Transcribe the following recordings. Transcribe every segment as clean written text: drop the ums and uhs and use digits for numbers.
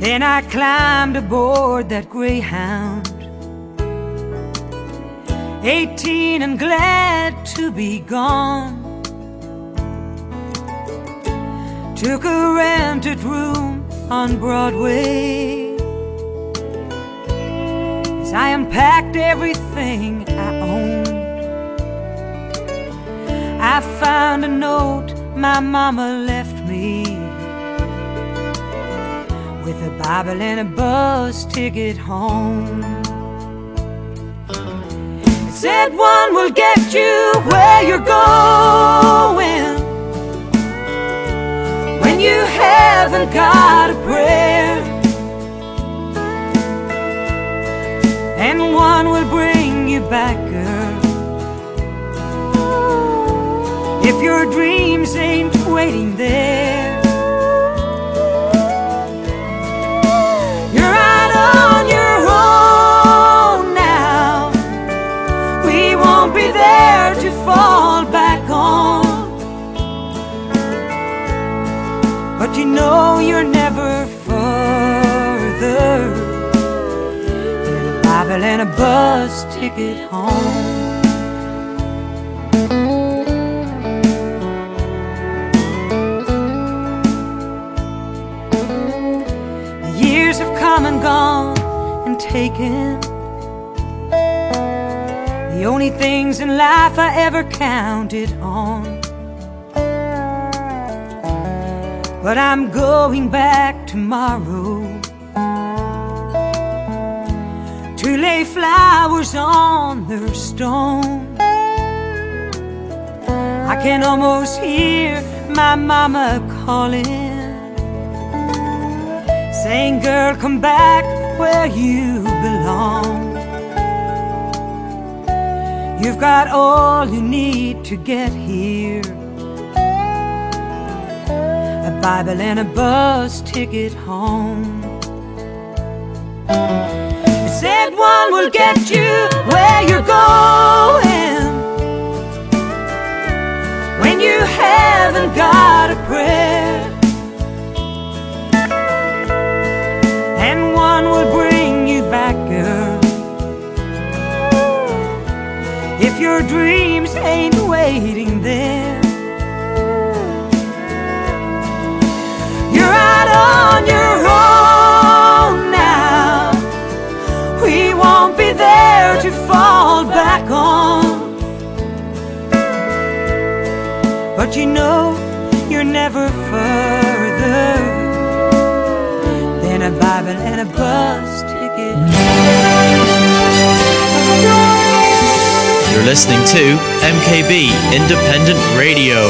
Then I climbed aboard that Greyhound, 18 and glad to be gone. Took a rented room on Broadway as I unpacked everything I owned. I found a note my mama left me with a Bible and a bus ticket home. It said one will get you where you're going when you haven't got a prayer, and one will bring you back, girl, if your dreams ain't waiting there. You're out on your own now. We won't be there to fall back on, but you know you're never further than a Bible and a bus ticket home. The years have come and gone and taken the only things in life I ever counted on. But I'm going back tomorrow to lay flowers on their stone. I can almost hear my mama calling, saying, girl, come back where you belong. You've got all you need to get here, a Bible and a bus ticket home. It said one will get you where you're going when you haven't got a prayer, and one will bring you back, girl, if your dreams ain't waiting there. You're out on your own now. We won't be there to fall back on, but you know you're never further than a Bible and a bus ticket. You're listening to MKB Independent Radio.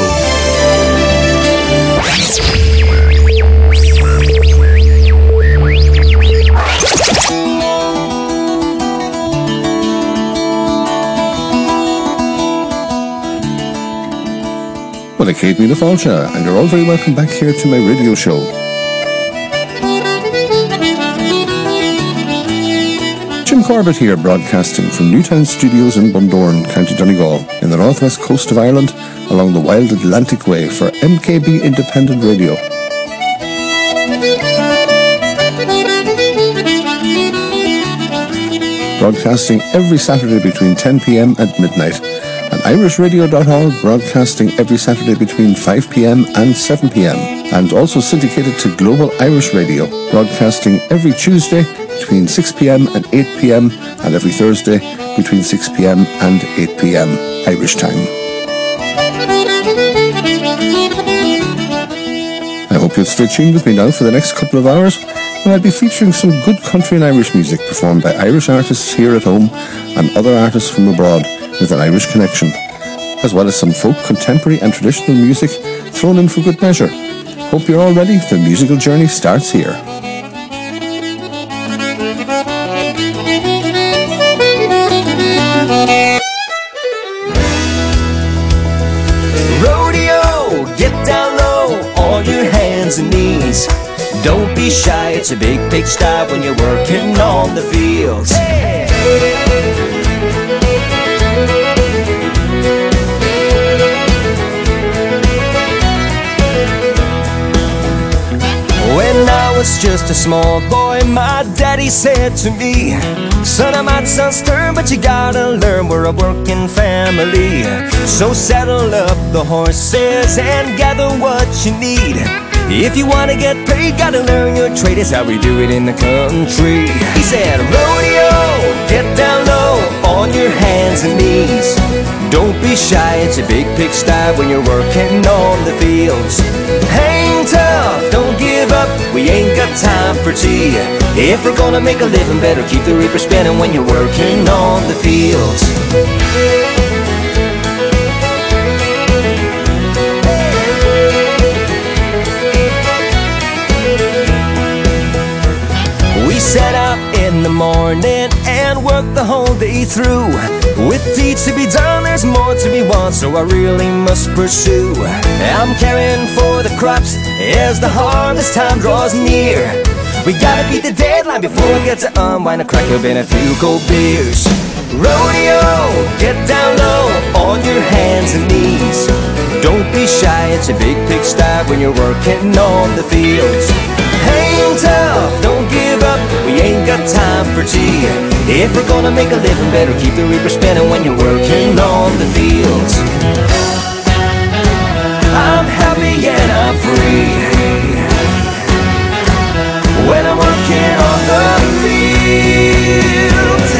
Well, I Kate Mina Falcha, and you're all very welcome back here to my radio show. Jim Corbett here, broadcasting from Newtown Studios in Bundoran, County Donegal, in the northwest coast of Ireland, along the wild Atlantic Way for MKB Independent Radio. Broadcasting every Saturday between 10 p.m. and midnight. And irishradio.org, broadcasting every Saturday between 5 p.m. and 7 p.m. And also syndicated to Global Irish Radio, broadcasting every Tuesday between 6 p.m. and 8 p.m. and every Thursday between 6 p.m. and 8 p.m. Irish time. I hope you'll stay tuned with me now for the next couple of hours, when I'll be featuring some good country and Irish music performed by Irish artists here at home and other artists from abroad with an Irish connection, as well as some folk, contemporary and traditional music thrown in for good measure. Hope you're all ready. The musical journey starts here. Rodeo, get down low on your hands and knees. Don't be shy, it's a big pigsty when you're working on the fields. Hey! When I was just a small boy, my daddy said to me, son, I might sound stern, but you gotta learn we're a working family. So saddle up the horses and gather what you need. If you wanna get paid, gotta learn your trade. It's how we do it in the country. He said, rodeo, get down low on your hands and knees. Don't be shy, it's a big pigsty when you're working on the fields. Hang tough, don't give up, we ain't got time for tea. If we're gonna make a living, better keep the reaper spinning when you're working on the fields. We set out in the morning and work the whole day through. With deeds to be done, there's more to be won, so I really must pursue. I'm caring for the crops as the harvest time draws near. We gotta beat the deadline before we get to unwind, a crack open a few cold beers. Rodeo, get down low on your hands and knees. Don't be shy, it's a big pigsty when you're working on the fields. Hang tough, don't give up, we ain't got time for tea. If we're gonna make a living, better keep the reaper spinning when you're working on the fields. I'm happy and I'm free when I'm working on the fields.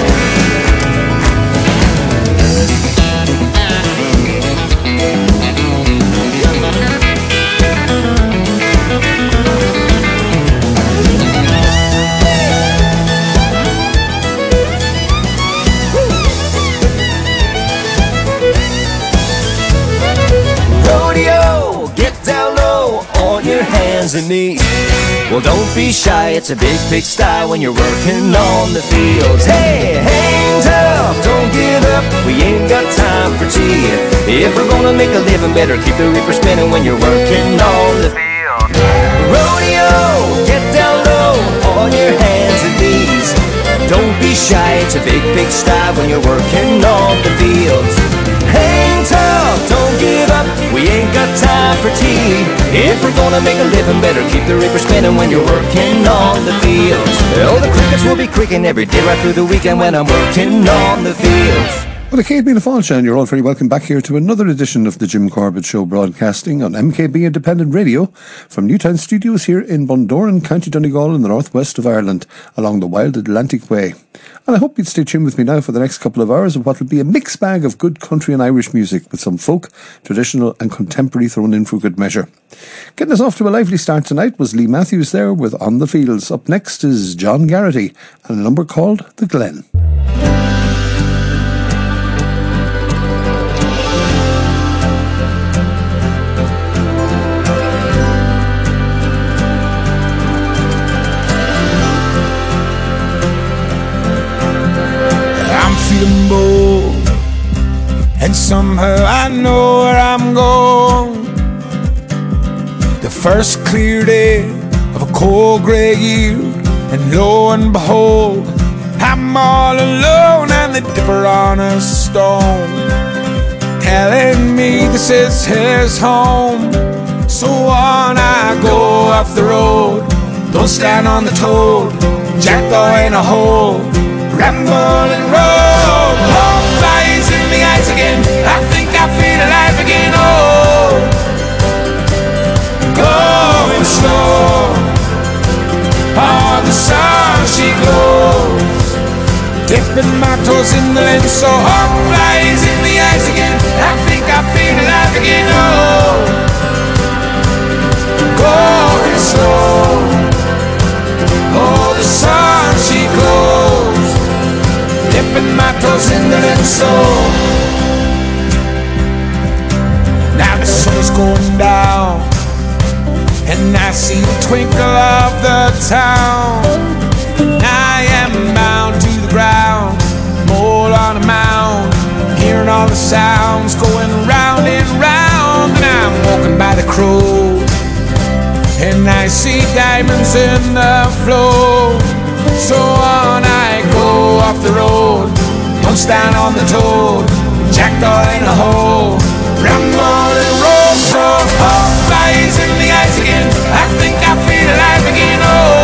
And knees. Well, don't be shy, it's a big pigsty when you're working on the fields. Hey, hang tough, don't give up, we ain't got time for tea. If we're gonna make a living, better keep the reaper spinning when you're working on the field. Rodeo, get down low on your hands and knees. Don't be shy, it's a big pigsty when you're working on the fields. Hang tough, don't give up, we ain't got time for tea. If we're gonna make a living, better keep the reaper spinning when you're working on the fields. Oh, the crickets will be creaking every day right through the weekend when I'm working on the fields. Well, the Kate Mina Fáilte, you're all very welcome back here to another edition of the Jim Corbett Show, broadcasting on MKB Independent Radio from Newtown Studios here in Bundoran, County Donegal in the northwest of Ireland, along the Wild Atlantic Way. And I hope you'd stay tuned with me now for the next couple of hours of what will be a mixed bag of good country and Irish music with some folk, traditional and contemporary thrown in for good measure. Getting us off to a lively start tonight was Lee Matthews there with On the Fields. Up next is John Garrity and a number called The Glen. Bold, and somehow I know where I'm going. The first clear day of a cold grey year, and lo and behold, I'm all alone and the dipper on a stone, telling me this is his home. So on I go off the road, don't stand on the toad, jackdaw in a hole, ramble and roll. Hope flies in the eyes again, I think I feel alive again. Oh, going slow, oh, the sun she glows, dipping my toes in the lens. So hope flies in the eyes again, I think I feel alive again. Oh, going slow, oh, the sun she glows, dipping my toes in the lens. So now the sun is going down, and I see the twinkle of the town. I am bound to the ground, mole on a mound, hearing all the sounds going round and round. And I'm walking by the crow, and I see diamonds in the flow. So on I go off the road, don't stand on the toad, jackdaw in a hole, ramble and roll. So hope flies in the eyes again, I think I feel alive again. Oh,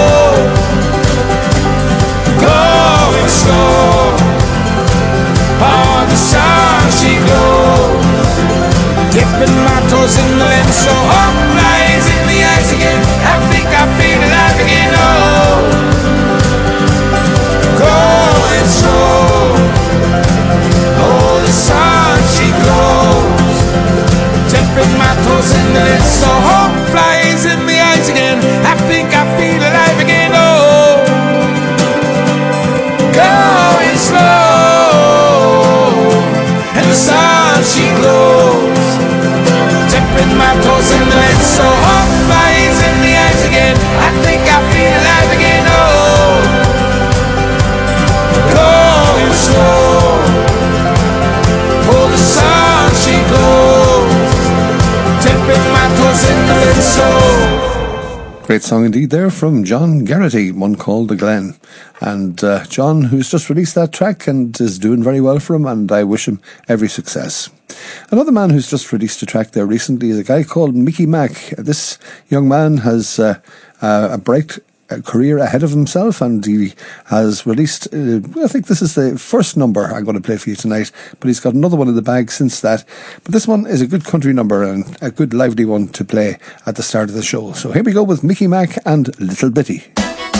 Great song indeed there from John Garrity, one called The Glen. And John, who's just released that track and is doing very well for him, and I wish him every success. Another man who's just released a track there recently is a guy called Mickey Mac. This young man has a bright career ahead of himself, and he has released, I think this is the first number I'm going to play for you tonight, but he's got another one in the bag since that. But this one is a good country number and a good lively one to play at the start of the show. So here we go with Mickey Mac and Little Bitty.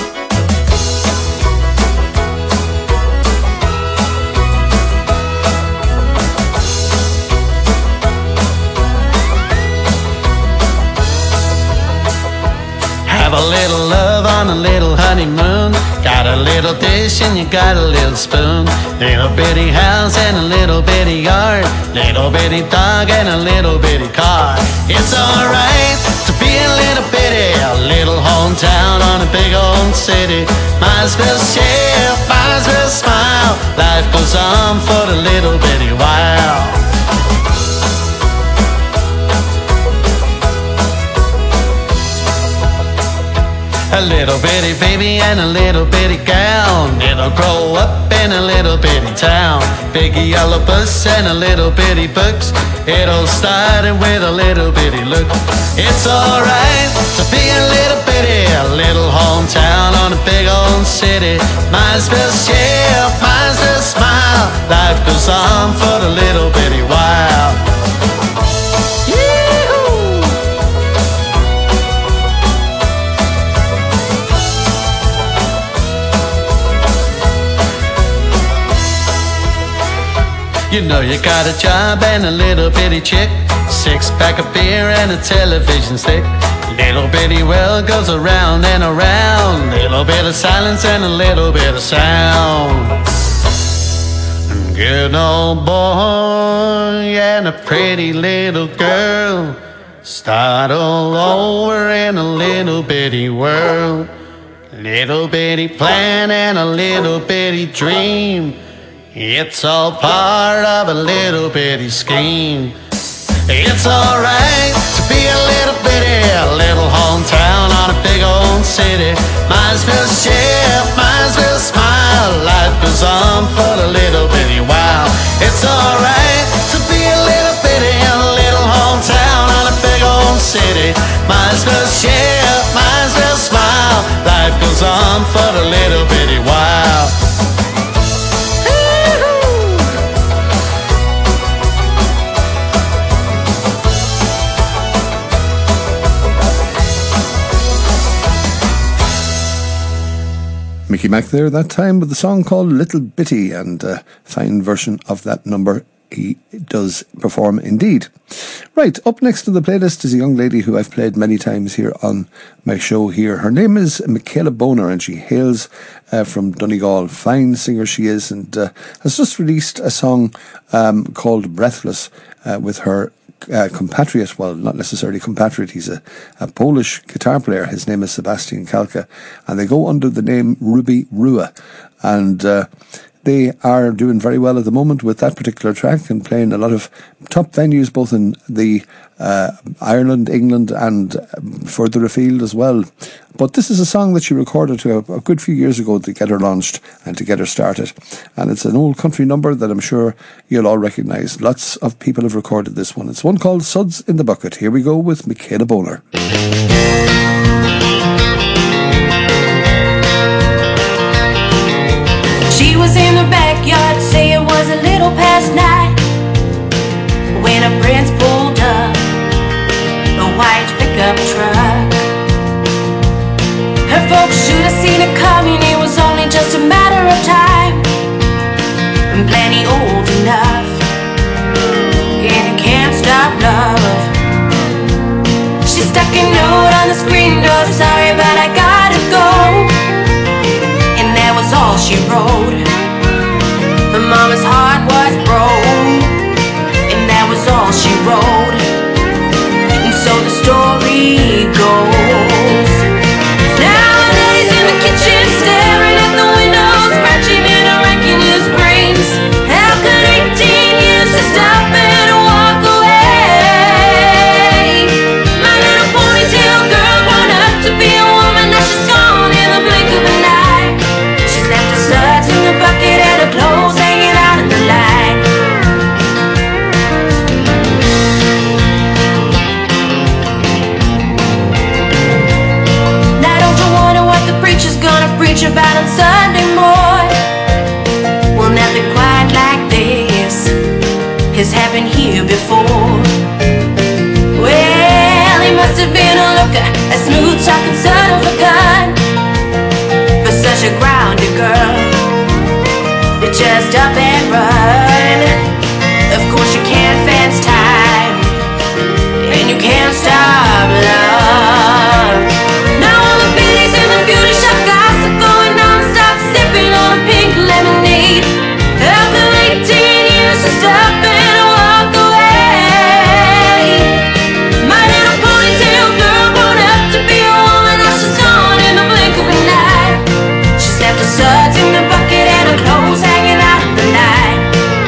Have a little love on a little honeymoon. Got a little dish and you got a little spoon. Little bitty house and a little bitty yard. Little bitty dog and a little bitty car. It's alright to be a little bitty. A little hometown on a big old city. Might as well share, might as well smile. Life goes on for the little bitty while. A little bitty baby and a little bitty gal. It'll grow up in a little bitty town. Big yellow bus and a little bitty books. It all started with a little bitty look. It's alright to be a little bitty. A little hometown on a big old city. Might as well share, might as well smile. Life goes on for the little bitty while. You know you got a job and a little bitty chick. 6-pack of beer and a television stick. Little bitty world goes around and around. Little bit of silence and a little bit of sound. Good old boy and a pretty little girl start all over in a little bitty world. Little bitty plan and a little bitty dream. It's all part of a little bitty scheme. It's alright to be a little bitty. A little hometown on a big old city. Might as well share, might as well smile. Life goes on for the little bitty while. It's alright to be a little bitty. A little hometown on a big old city. Might as well share, might as well smile. Life goes on for the little bitty while. Mickey Mac there that time with the song called Little Bitty, and a fine version of that number he does perform indeed. Right, up next on the playlist is a young lady who I've played many times here on my show here. Her name is Michaela Boner, and she hails from Donegal. Fine singer she is, and has just released a song called Breathless with her compatriot, well, not necessarily compatriot, he's a Polish guitar player. His name is Sebastian Kalka, and they go under the name Ruby Rua, and they are doing very well at the moment with that particular track and playing a lot of top venues both in the Ireland, England and further afield as well. But this is a song that she recorded a good few years ago to get her launched and to get her started. And it's an old country number that I'm sure you'll all recognise. Lots of people have recorded this one. It's one called Suds in the Bucket. Here we go with Michaela Boner. She was in the backyard, say it was a little past 9 when a prince pulled up a white pickup truck. Her folks should have seen it coming, it was only just a matter of time. And plenty old enough, and you can't stop love. She stuck a note on the screen door, sorry but I gotta go. And that was all she wrote. Her mama's heart was broke, and that was all she wrote. And so the story goes. Nowadays in the kitchen, staring at the windows, scratching and racking his brains. How could 18 years just stop and walk away? My little ponytail girl grown up to be a preach about on Sunday morning. Well, nothing quite like this has happened here before. Well, he must have been a looker, a smooth talking son of a gun, but such a grounded girl, you just up and run. Of course you can't fence time, and you can't stop love. Now all the biddies in the beauty shop gossip going non-stop, sipping on a pink lemonade. After 18 years to stop and walk away. My little ponytail girl grown up to be a woman, now she's gone in the blink of an eye. She's left her suds in the bucket and her clothes hanging out in the night.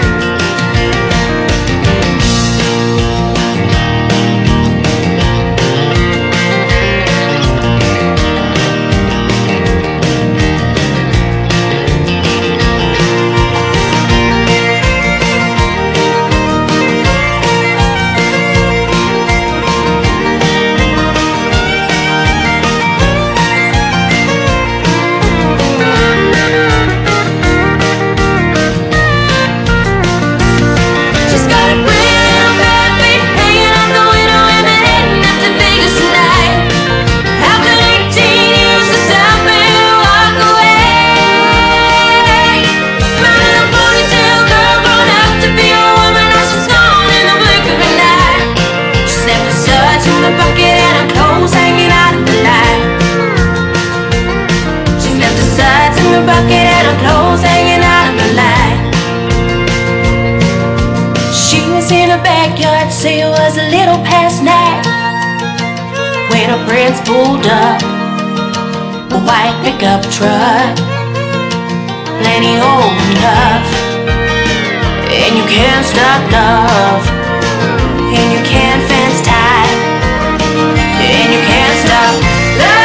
Say it was a little past night when her friends pulled up a white pickup truck, plenty old enough, and you can't stop love, and you can't fence time, and you can't stop love.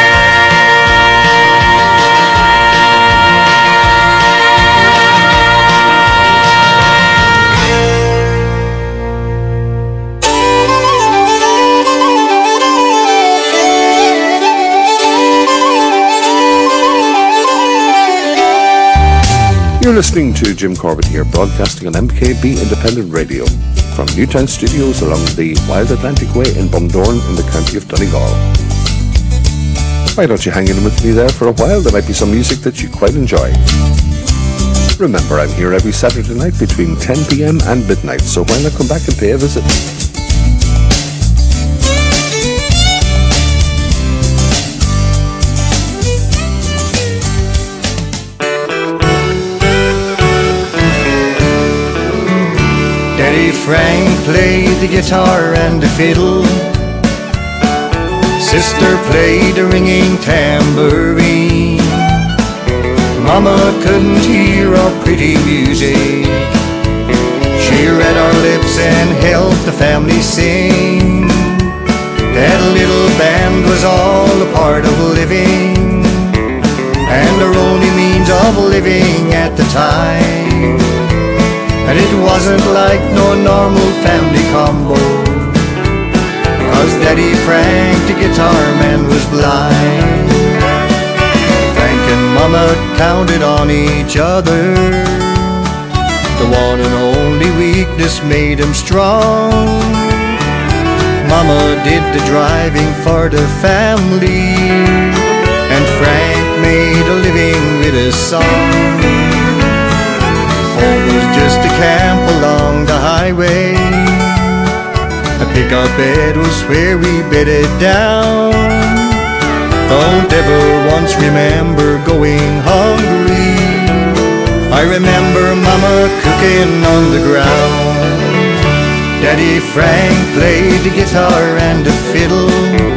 You're listening to Jim Corbett here, broadcasting on MKB Independent Radio from Newtown Studios along the Wild Atlantic Way in Bundoran in the county of Donegal. Why don't you hang in with me there for a while? There might be some music that you quite enjoy. Remember, I'm here every Saturday night between 10 p.m. and midnight, so why not come back and pay a visit? Daddy Frank played the guitar and the fiddle. Sister played a ringing tambourine. Mama couldn't hear our pretty music. She read our lips and helped the family sing. That little band was all a part of living, and our only means of living at the time. And it wasn't like no normal family combo, cause Daddy Frank, the guitar man, was blind. Frank and Mama counted on each other. The one and only weakness made him strong. Mama did the driving for the family, and Frank made a living with his song. Home was just a camp along the highway. A pickup bed was where we bedded down. Don't ever once remember going hungry. I remember Mama cooking on the ground. Daddy Frank played the guitar and the fiddle.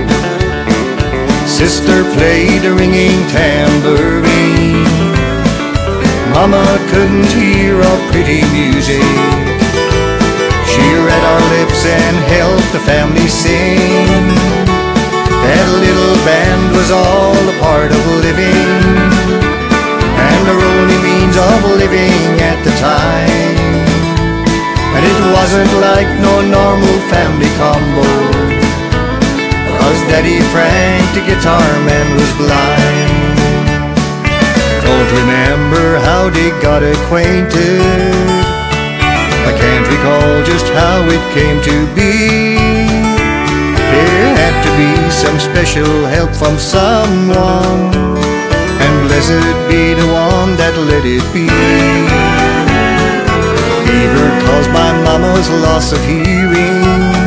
Sister played a ringing tambourine. Mama couldn't hear our pretty music. She read our lips and helped the family sing. That little band was all a part of living, and our only means of living at the time. And it wasn't like no normal family combo, cause Daddy Frank, the guitar man, was blind. we got acquainted. I can't recall just how it came to be. There had to be some special help from someone, and blessed be the one that let it be. Fever caused by mama's loss of hearing.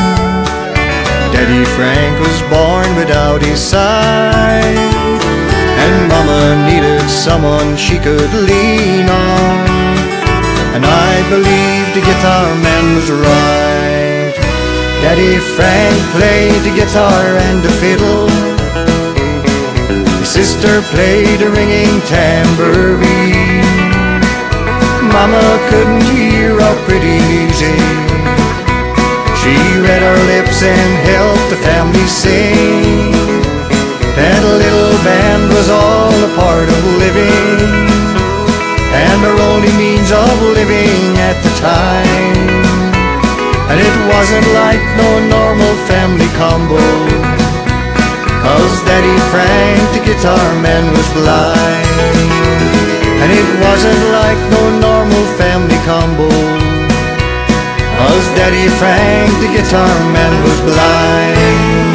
Daddy Frank was born without his sight, and mama needed someone she could lean on, and I believed the guitar man was right. Daddy Frank played the guitar and the fiddle. His sister played a ringing tambourine. Mama couldn't hear our pretty music. She read our lips and helped the family sing. That little band was all a part of living, and our only means of living at the time. And it wasn't like no normal family combo, 'cause Daddy Frank, the guitar man, was blind. And it wasn't like no normal family combo, 'cause Daddy Frank, the guitar man, was blind.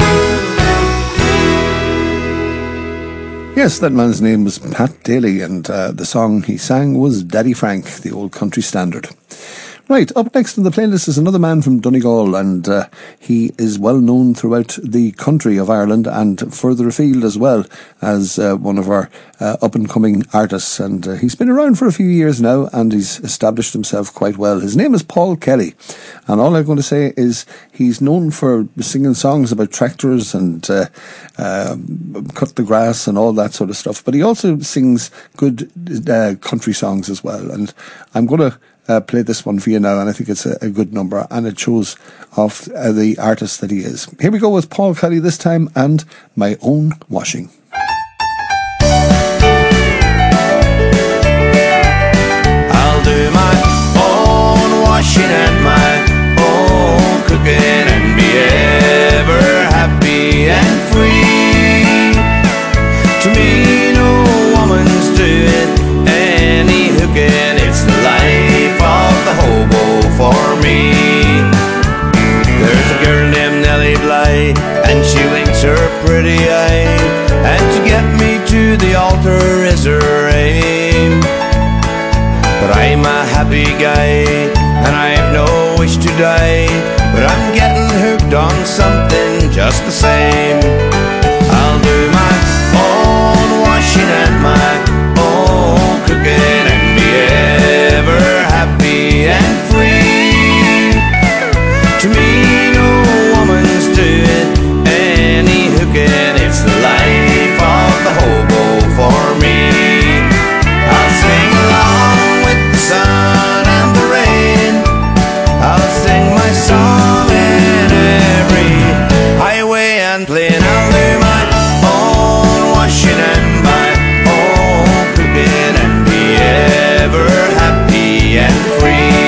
Yes, that man's name was Pat Daly, and the song he sang was Daddy Frank, the old country standard. Right, up next on the playlist is another man from Donegal, and he is well known throughout the country of Ireland and further afield as well as one of our up-and-coming artists. And he's been around for a few years now, and he's established himself quite well. His name is Paul Kelly, and all I'm going to say is he's known for singing songs about tractors and cut the grass and all that sort of stuff, but he also sings good country songs as well. And I'm going to play this one for you now, and I think it's a good number, and it shows off the artist that he is. Here we go with Paul Kelly this time, and My Own Washing. I'll do my own washing and my own cooking, and be ever happy and free. To me, no woman's doing any hooking. It's the life of the hobo for me. There's a girl named Nellie Bly, and she winks her pretty eye, and to get me to the altar is her aim. But I'm a happy guy, and I've no wish to die, but I'm getting hooked on something just the same. I'll do my own washing and my own cooking, and be ever happy and free. To me, no woman's doing any hooking. It's the life of the hobo for me. I'll sing along with the sun and the rain. I'll sing my song in every highway and plain. I'll do my own washing and my own cooking, and be ever happy and free.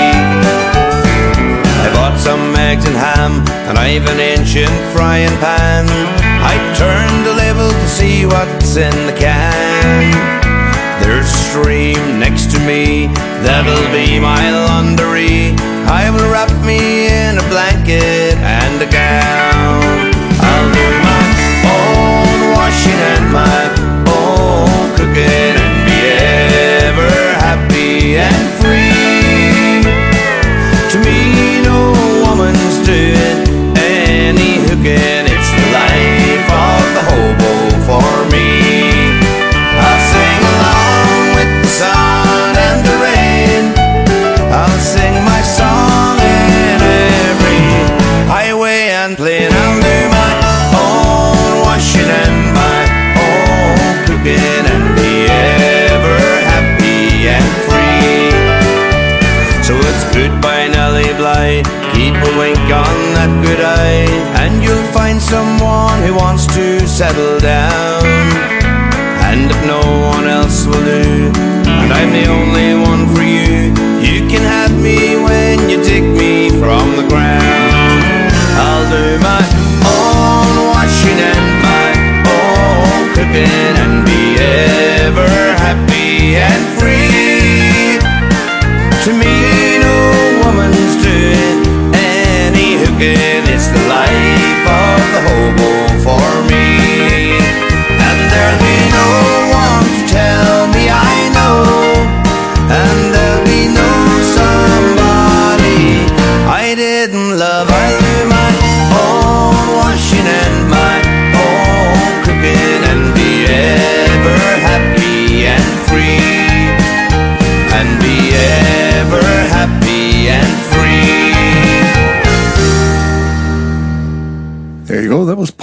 I bought some eggs and ham, and I've an ancient frying pan. I turned the level to see what's in the can. There's a stream next to me, that'll be my laundry. I will wrap me in a blanket and a gown. I'll do my own washing and my own cooking, and be ever happy and free. To me, no woman's doing any hooking. It's the life of the hobo for me. I'll sing along with the sun and the rain. I'll sing my song in every highway and plain. I'll do my own washing and my own cooking, and be ever happy and free. So it's goodbye, Nellie Bly. Keep a wink on that good eye, and you'll find someone who wants to settle down. And if no one else will do, and I'm the only one for you, you can have me when you dig me from the ground. I'll do my own washing and my own cooking, and be ever happy and free.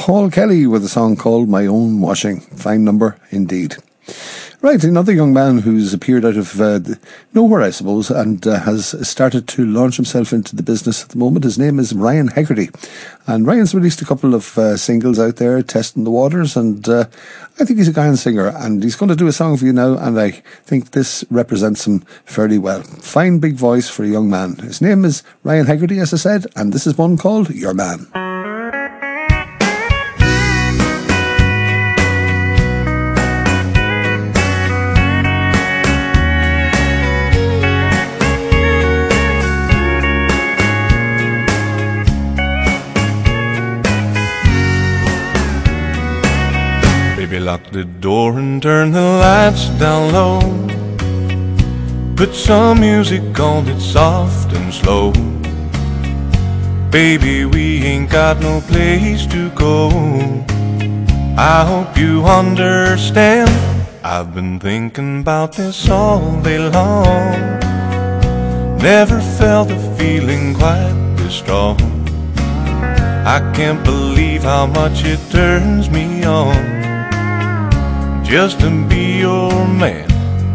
Paul Kelly with a song called My Own Washing. Fine number indeed. Right, another young man who's appeared out of nowhere, I suppose, and has started to launch himself into the business at the moment. His name is Ryan Hegarty. And Ryan's released a couple of singles out there, testing the waters, and I think he's a guy and singer, and he's going to do a song for you now, and I think this represents him fairly well. Fine big voice for a young man. His name is Ryan Hegarty, as I said, and this is one called Your Man. Lock the door and turn the lights down low. Put some music on that's soft and slow. Baby, we ain't got no place to go. I hope you understand. I've been thinking about this all day long. Never felt a feeling quite this strong. I can't believe how much it turns me on just to be your man.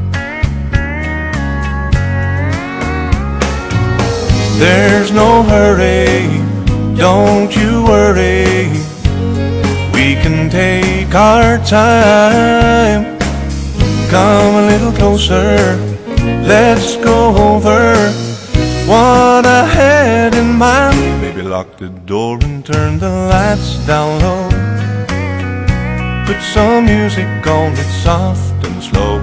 There's no hurry, don't you worry. We can take our time. Come a little closer, let's go over what I had in mind. Baby, lock the door and turn the lights down low. Put some music on that's soft and slow.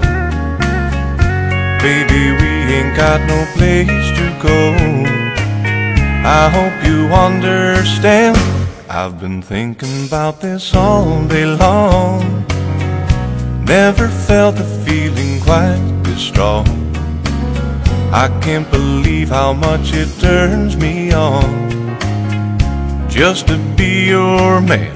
Baby, we ain't got no place to go. I hope you understand. I've been thinking about this all day long. Never felt a feeling quite this strong. I can't believe how much it turns me on just to be your man.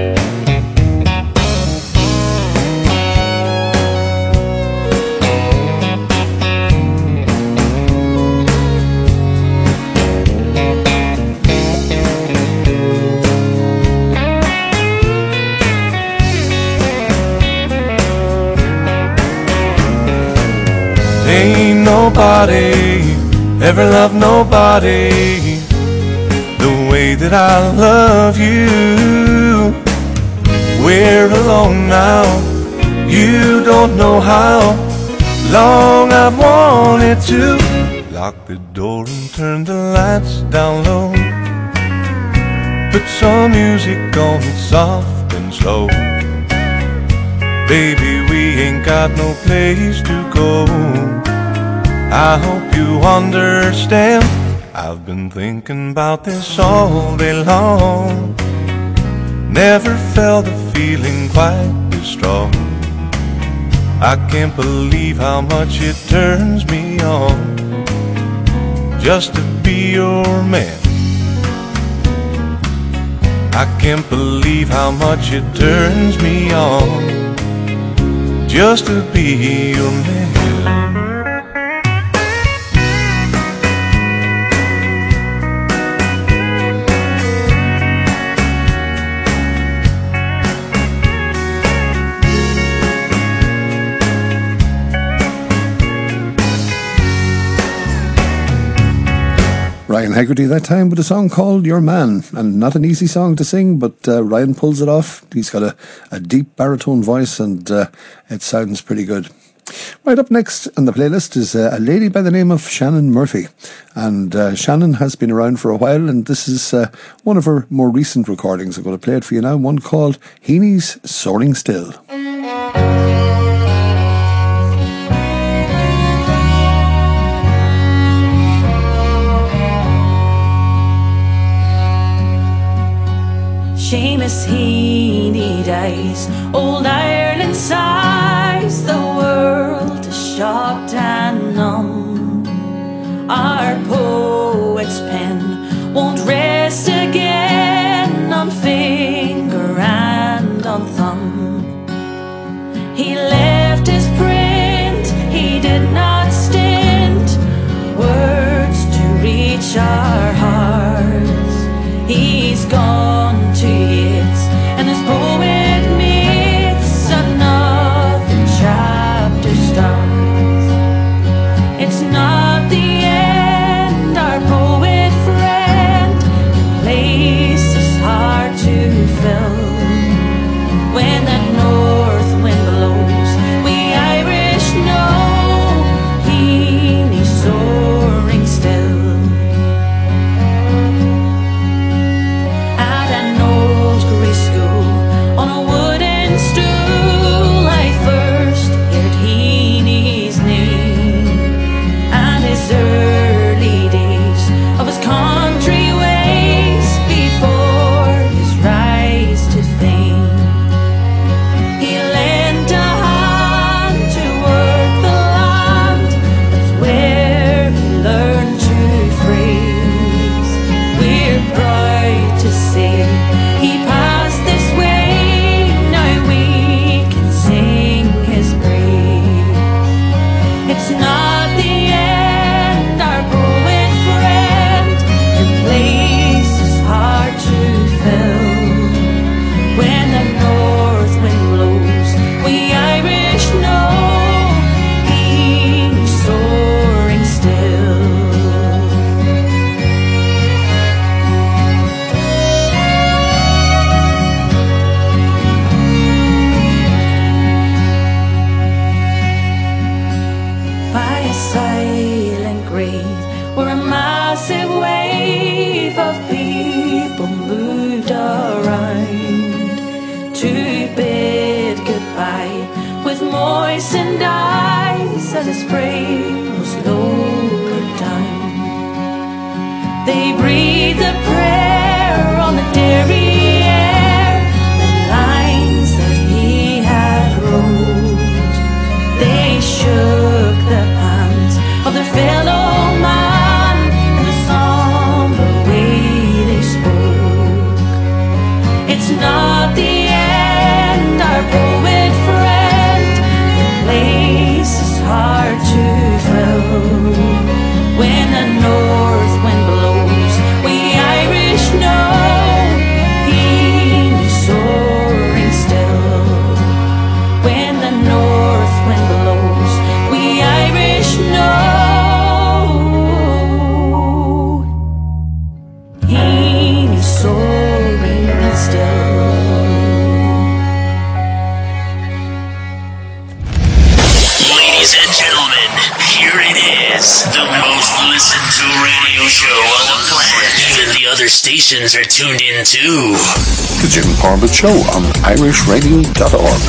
Ain't nobody ever loved nobody the way that I love you. We're alone now, you don't know how long I've wanted to. Lock the door and turn the lights down low. Put some music on that's soft and slow. Baby, we ain't got no place to go. I hope you understand. I've been thinking about this all day long. Never felt a feeling quite this strong. I can't believe how much it turns me on just to be your man. I can't believe how much it turns me on just to be your man. Ryan Hegarty that time with a song called Your Man, and not an easy song to sing, but Ryan pulls it off. He's got a deep baritone voice, and it sounds pretty good. Right, up next on the playlist is a lady by the name of Shannon Murphy, and Shannon has been around for a while, and this is one of her more recent recordings. I'm going to play it for you now, one called Heaney's Soaring Still. Seamus Heaney dies, old Ireland sighs, the world is shocked and numb. Our poet's pen won't rest again on finger and on thumb. stars. It's not the end, our poet friend. The place is hard to fill. When that north wind blows, we Irish know he's soaring still. At an old grey school, on a wooden stool, I first heard Heaney's name, and his early days of his country ways before his rise to fame. He lent a hand to work the land, that's where he learned to phrase. We're proud to say he passed this way, now we can sing his praise. It's not the end, our poet friend, the place is hard to fill. When the north wind blows, we Irish know he's soaring still. By a silent grave where a massive wave of people moved around to bid goodbye with moistened eyes as his frame was lowered down. They breathed a prayer on the dairy air, the lines that he had wrote. They shook the hands of their fellow man in the somber way they spoke. It's not the end, our poet friend, the place is hard to fill. When the north wind blows, we Irish know he's soaring still. When the north wind blows, we Irish know he's soaring still. Ladies and gentlemen, here it is, the most listened to radio show on the planet. Even the other stations are tuned in too. The Jim Corbett Show on irishradio.org.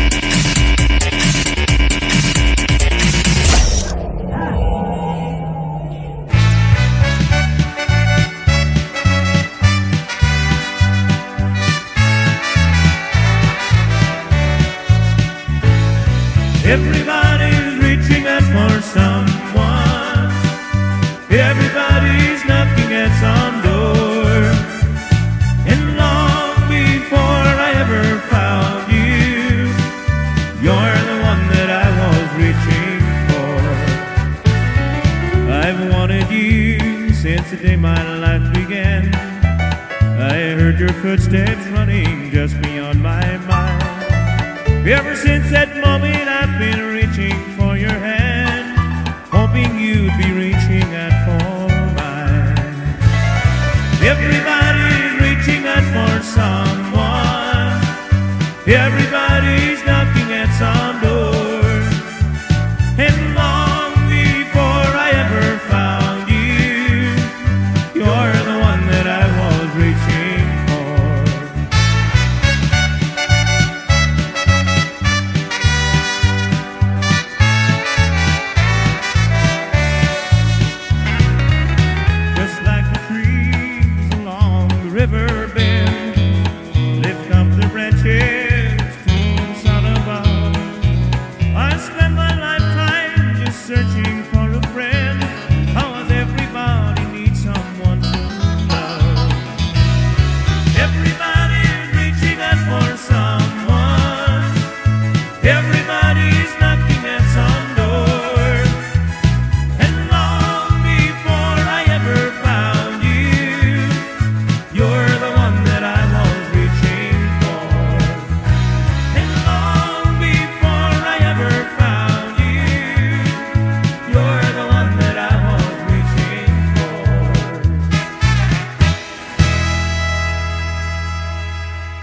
Everybody's reaching out for someone. Everybody's knocking at some door. And long before I ever found you, you're the one that I was reaching for. I've wanted you since the day my life began. I heard your footsteps running just beyond my mind. Ever since that moment I've been reaching for your hand, hoping you'd be reaching out for mine. Everybody's reaching out for someone. Everybody's knocking at some door. And long before I ever found you, you're the one that I was reaching for.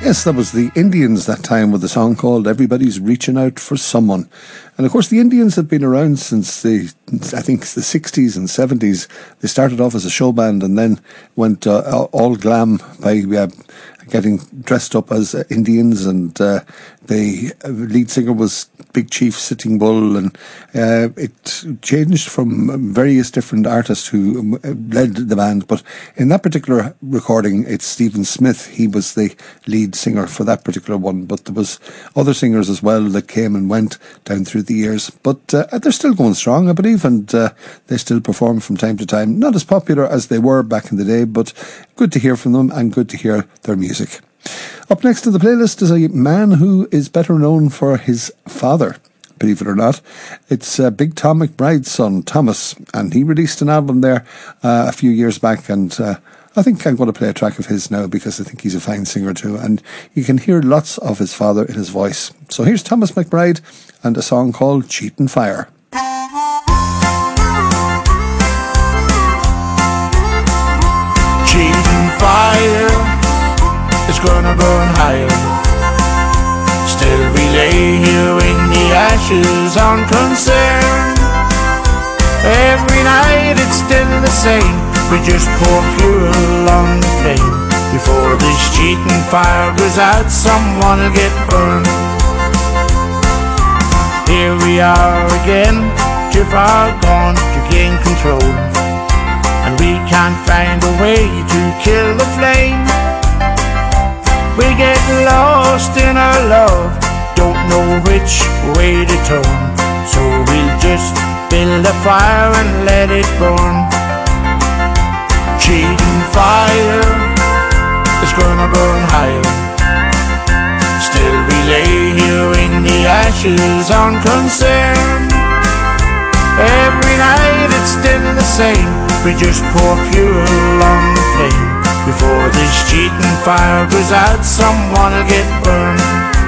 Yes, that was the Indians that time with a song called Everybody's Reaching Out for Someone. And of course the Indians have been around since the 60s and 70s. They started off as a show band and then went all glam by getting dressed up as Indians, and the lead singer was Big Chief Sitting Bull, and it changed from various different artists who led the band, but in that particular recording it's Stephen Smith. He was the lead singer for that particular one, but there was other singers as well that came and went down through the years, but they're still going strong, I believe, and they still perform from time to time. Not as popular as they were back in the day, but good to hear from them and good to hear their music. Up next to the playlist is a man who is better known for his father, believe it or not. It's Big Tom McBride's son, Thomas, and he released an album there a few years back, and I think I'm going to play a track of his now because I think he's a fine singer too, and you can hear lots of his father in his voice. So here's Thomas McBride and a song called Cheatin' Fire. Cheatin' fire is gonna burn higher. Still we lay here in the ashes unconcerned. Every night it's still the same. We just pour fuel on the flame. Before this cheating fire goes out, someone will get burned. Here we are again, too far gone to gain control, and we can't find a way to kill the flame. We get lost in our love, don't know which way to turn, so we'll just build a fire and let it burn. Cheating fire is gonna burn higher. Still we lay here in the ashes unconcerned. Every night it's still the same. We just pour fuel on the flame. Before this cheating fire goes out, someone will get burned.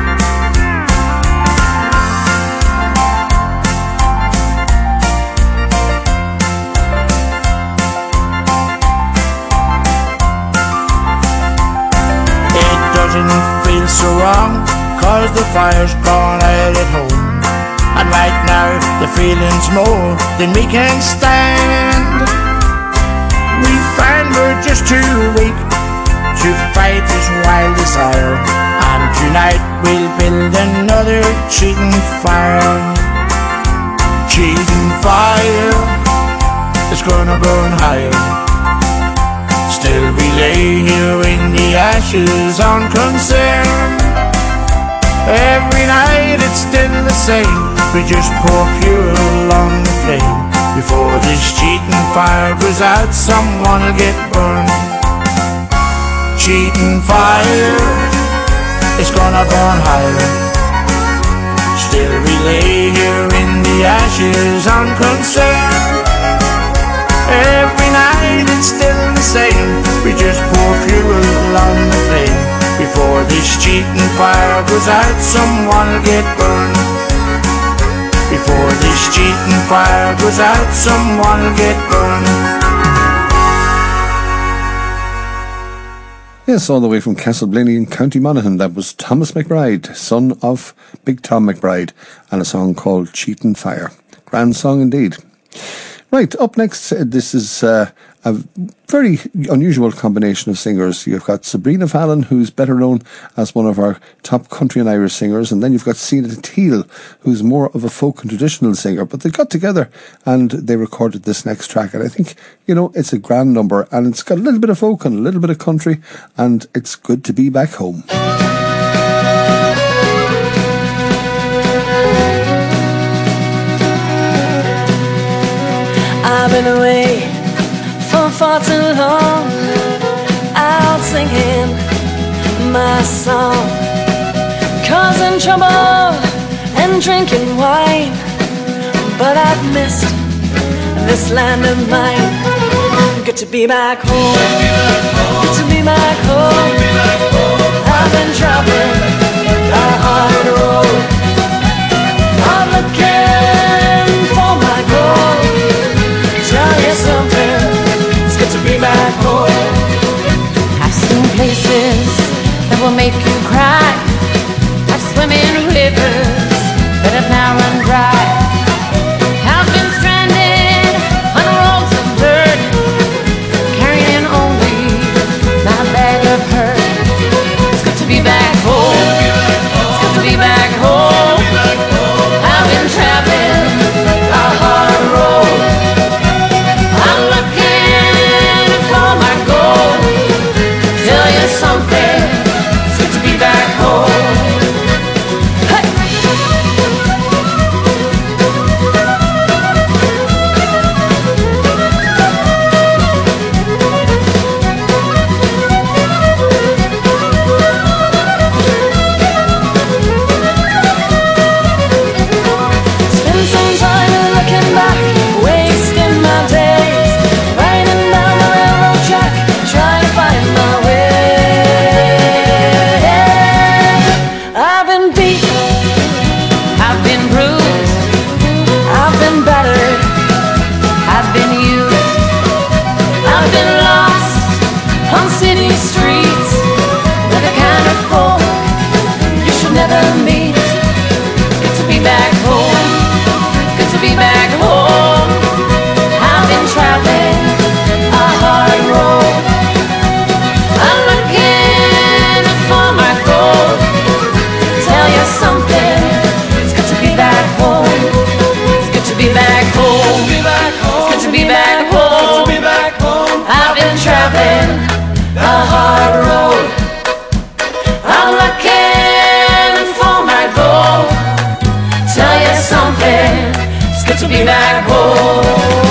It doesn't feel so wrong, 'cause the fire's gone out at home, and right now the feeling's more than we can stand. We find we're just too weak to fight this wild desire, and tonight we'll build another cheating fire. Cheating fire is gonna burn higher. Still we lay here in the ashes unconcerned. Every night it's still the same. We just pour fuel on the flame. Before this cheating fire goes out, someone will get burned. Cheating fire is gonna burn higher. Still we lay here in the ashes unconcerned. Every night it's still the same. We just pour fuel on the flame. Before this cheating fire goes out, someone will get burned. Before this cheating fire goes out, someone will get burned. Yes, all the way from Castleblaney in County Monaghan, that was Thomas McBride, son of Big Tom McBride, and a song called Cheatin' Fire. Grand song indeed. Right, up next, this is a very unusual combination of singers. You've got Sabrina Fallon, who's better known as one of our top country and Irish singers, and then you've got Sinead Teal, who's more of a folk and traditional singer, but they got together and they recorded this next track, and I think, you know, it's a grand number, and it's got a little bit of folk and a little bit of country, and it's good to be back home. I've been away for far too long, out singing my song, causing trouble and drinking wine. But I've missed this land of mine. Good to be back home, good to be back home. I've been traveling a hard road, I'm looking for my goal. Tell you something, it's good to be back home. I've seen places that will make you cry. traveling a hard road. I'm looking for my goal. Tell you something, it's good to be back home.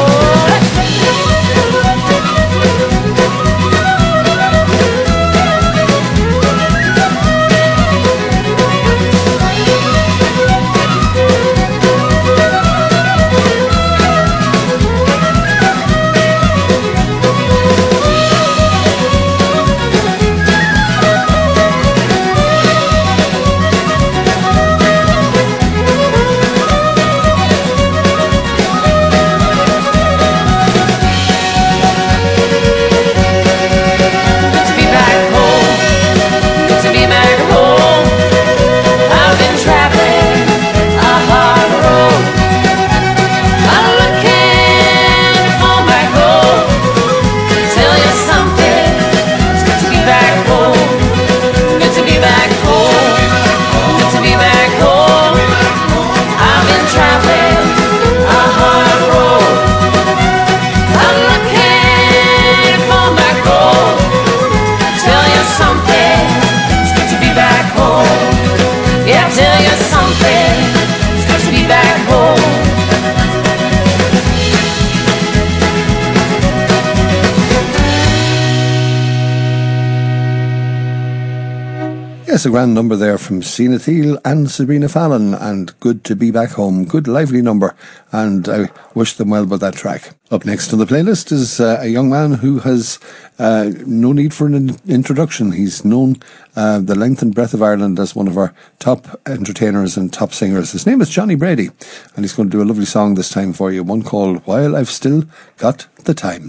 Yes, a grand number there from Sina Thiel and Sabrina Fallon, and good to be back home. Good, lively number, and I wish them well with that track. Up next on the playlist is a young man who has no need for an introduction. He's known the length and breadth of Ireland as one of our top entertainers and top singers. His name is Johnny Brady, and he's going to do a lovely song this time for you, one called While I've Still Got the Time.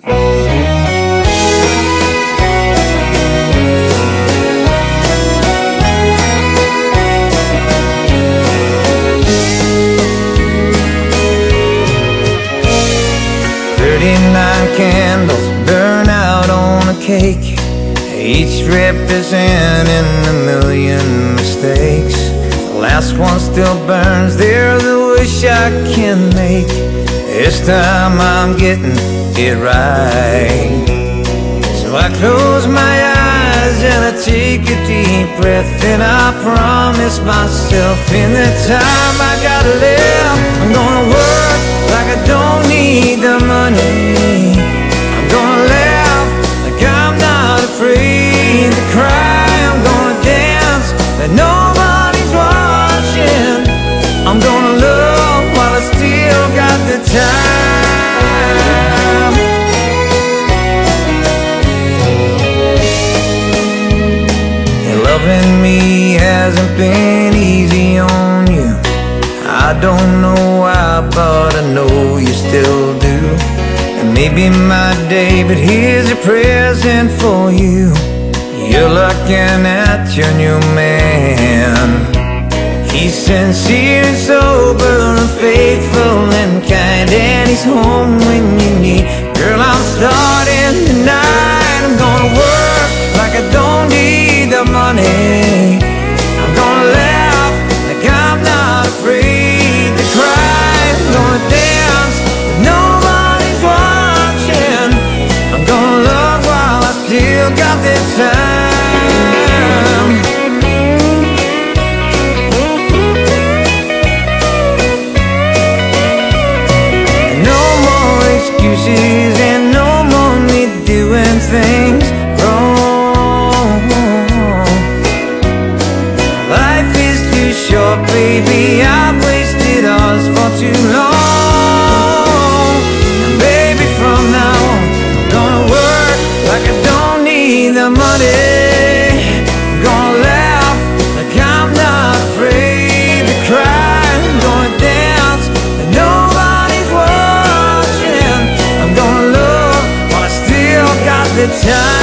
39 candles burn out on a cake, each representing a million mistakes. The last one still burns, there's a wish I can make. This time I'm getting it right. So I close my eyes and I take a deep breath, and I promise myself in the time I got left, I'm gonna work like I don't need the money. I'm gonna laugh like I'm not afraid to cry. I'm gonna dance like nobody's watching. I'm gonna love while I still got the time. And loving me hasn't been easy on you. I don't know why, but I know you still do. And maybe my day, but here's a present for you. You're looking at your new man. He's sincere and sober and faithful and kind, and he's home when you need. Girl, I'm starting tonight. I'm gonna work like I don't need the money. I'm gonna laugh like I'm not afraid to cry. I'm gonna dance but nobody's watching. I'm gonna love while I still got this time. Excuses and no more me doing things wrong. Life is too short, baby, I've wasted ours for too long. And baby, from now on, I'm gonna work like I don't need the money. I'm gonna laugh like I'm not afraid to cry. I'm gonna dance and nobody's watching. I'm gonna love while I still got the time.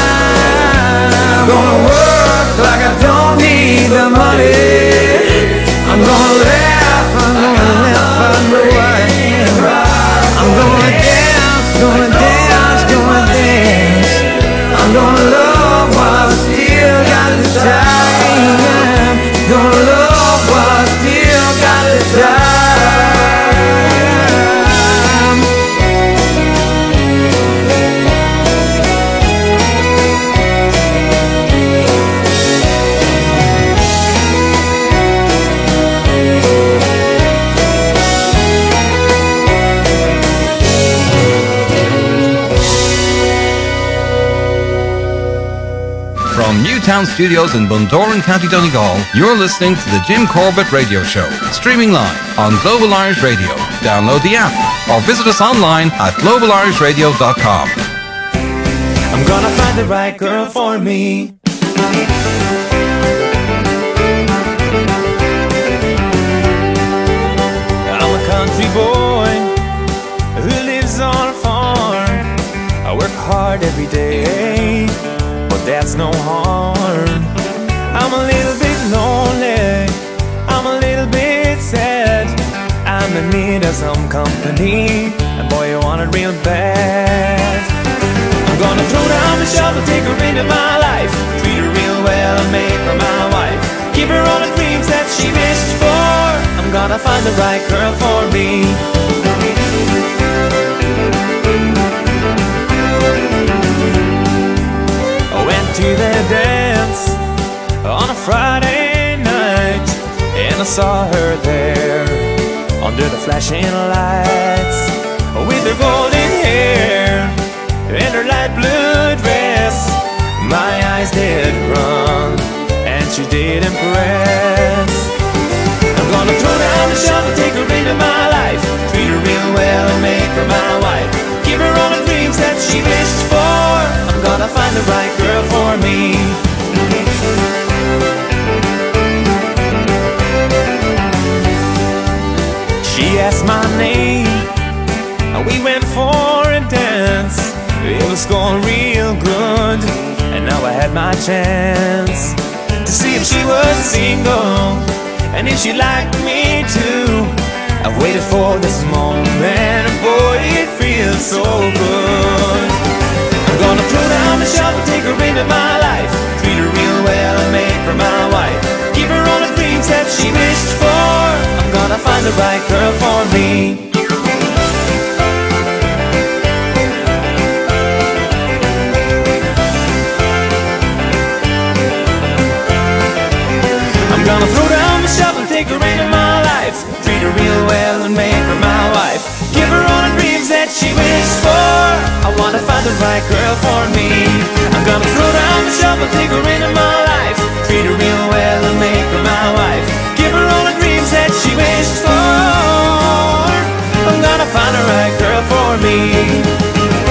Newtown Studios in Bundoran, County Donegal, you're listening to the Jim Corbett Radio Show, streaming live on Global Irish Radio. Download the app or visit us online at globalirishradio.com. I'm gonna find the right girl for me. I'm a country boy who lives on a farm. I work hard every day, but that's no harm. I'm a little bit lonely, I'm a little bit sad. I'm in need of some company, and boy, you want it real bad. I'm gonna throw down the shovel, take her into my life, treat her real well and make her my wife. Give her all the dreams that she wished for. I'm gonna find the right girl for me. I went to the dance on a Friday night, and I saw her there under the flashing lights, with her golden hair and her light blue dress. My eyes did run, and she did impress. I'm gonna throw down the shovel, take her into my life, treat her real well and make her my wife. Give her all the dreams that she wished for. I'm gonna find the right girl for me. She asked my name, and we went for a dance. It was going real good, and now I had my chance to see if she was single, and if she liked me too. I've waited for this moment, and boy, it feels so good. I'm gonna throw down the shovel, take her into my life, treat her real well and make her my wife. Give her all the dreams that she wished for. I'm gonna find the right girl for me. I'm gonna throw down the shovel, take her into my life, treat her real well and make her my wife. Give her all the dreams that she wished for. I wanna find the right girl for me. I'm gonna throw down the shovel, take her into my life, treat her real well and make her my wife. Give her all the dreams that she wished for. I'm gonna find the right girl for me.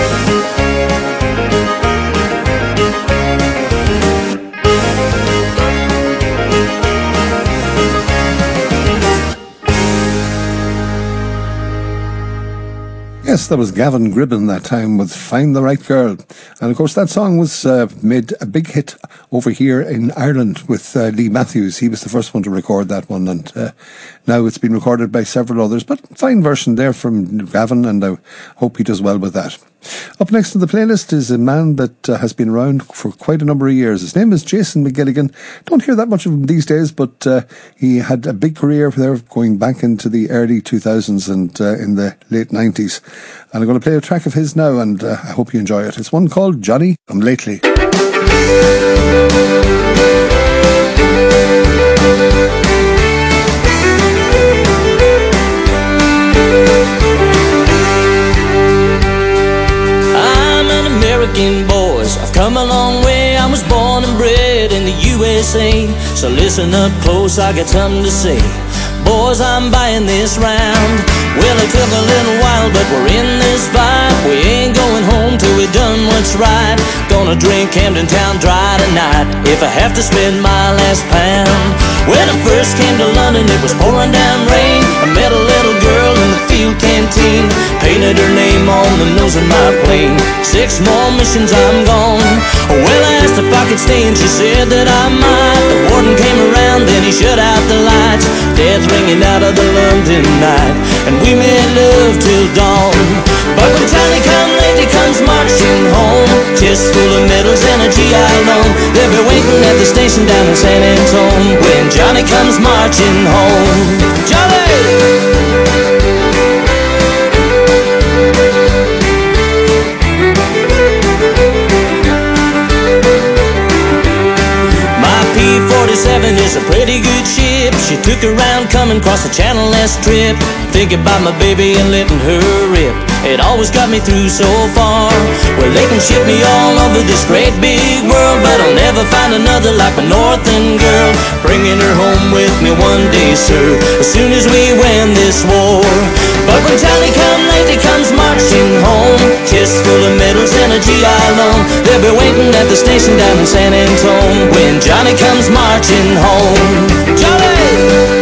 Yes, that was Gavin Gribben that time with Find the Right Girl. And of course that song was made a big hit over here in Ireland with Lee Matthews. He was the first one to record that one, and now it's been recorded by several others. But fine version there from Gavin, and I hope he does well with that. Up next on the playlist is a man that has been around for quite a number of years. His name is Jason McGilligan. Don't hear that much of him these days, but he had a big career there going back into the early 2000s and in the late 90s. And I'm going to play a track of his now, and I hope you enjoy it. It's one called Johnny Come Lately. Boys, I've come a long way. I was born and bred in the USA, so listen up close, I got something to say. Boys, I'm buying this round. Well, it took a little while, but we're in this vibe. We ain't going home till we done what's right. Gonna drink Camden Town dry tonight, if I have to spend my last pound. When I first came to London, it was pouring down rain. I met a little girl in the field canteen, painted her name on the nose of my plane. 6 more missions, I'm gone. Well, I asked if I could stay, and she said that I might. The warden came around, then he shut out the lights. Death ringing out of the London night, and we made love till dawn. But when Johnny Come Lately comes marching home, chest full of medals and a GI loan, they'll be waiting at the station down in San Antone when Johnny comes marching home. Johnny! P-47 is a pretty good ship. She took around coming across the channel last trip. Thinking about my baby and letting her rip. it always got me through so far. Well, they can ship me all over this great big world, but I'll never find another like my northern girl. Bringing her home with me one day, sir, as soon as we win this war. But when Johnny come late, he comes marching home, chest full of medals and a GI loan. They'll be waiting at the station down in San Antone when Johnny comes marching home. Johnny!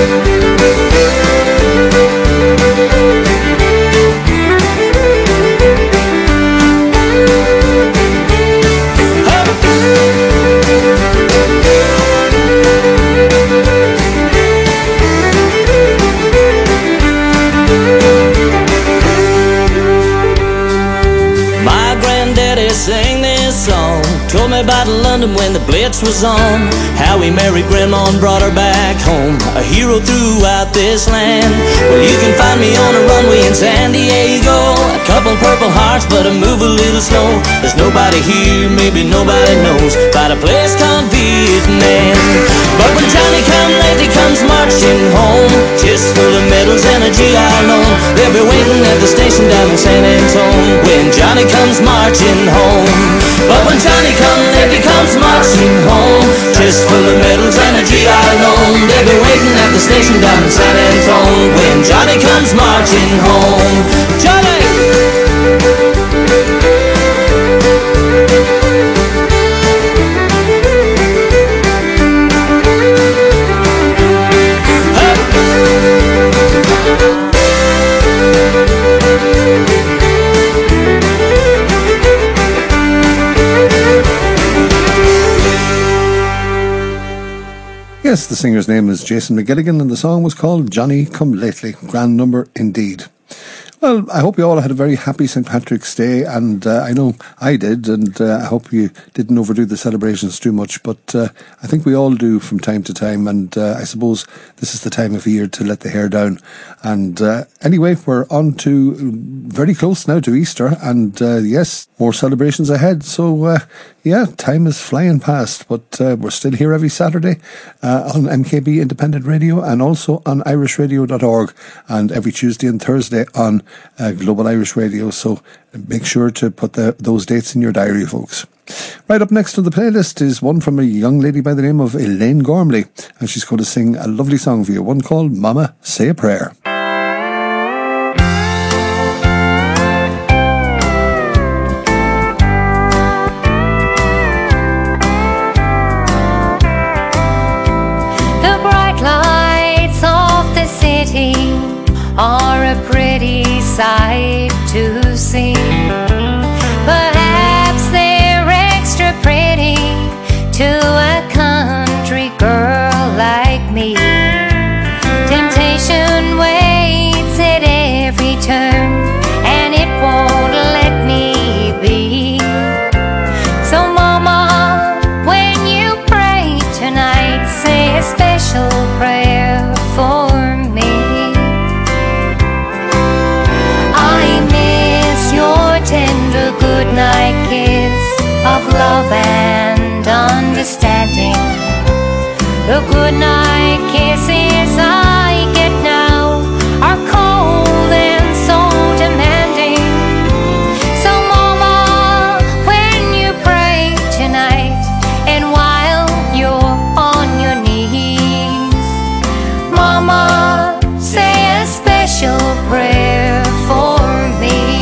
Told me about London when the Blitz was on, how he married Grandma and brought her back home, a hero throughout this land. Well, you can find me on a runway in San Diego, a couple purple hearts, but I move a little slow. There's nobody here, maybe nobody knows about a place called Vietnam. But when Johnny come late, he comes marching home, chest full of medals and a GI loan. They'll be waiting at the station down in San Antone when Johnny comes marching home. But when Johnny come late, he comes marching home, chest full of medals and a GI loan. They'll be waiting at the station down in San Antone when Johnny comes marching home. Johnny! Yes, the singer's name is Jason McGilligan and the song was called Johnny Come Lately. Grand number indeed. Well, I hope you all had a very happy St. Patrick's Day, and I know I did, and I hope you didn't overdo the celebrations too much, but I think we all do from time to time, and I suppose this is the time of year to let the hair down. And anyway, we're on to very close now to Easter, and yes, more celebrations ahead, so yeah, time is flying past, but we're still here every Saturday on MKB Independent Radio and also on irishradio.org, and every Tuesday and Thursday on Global Irish Radio, so make sure to put those dates in your diary, folks. Right, up next on the playlist is one from a young lady by the name of Elaine Gormley, and she's going to sing a lovely song for you, one called Mama, Say a Prayer. Are a pretty sight to see. Perhaps they're extra pretty to a country girl like me. Temptation waits at every turn, and it won't let me be. So mama, when you pray tonight, say a special prayer for me. Tender goodnight kiss of love and understanding. The goodnight kisses I get now are cold and so demanding. So mama, when you pray tonight and while you're on your knees, mama, say a special prayer for me.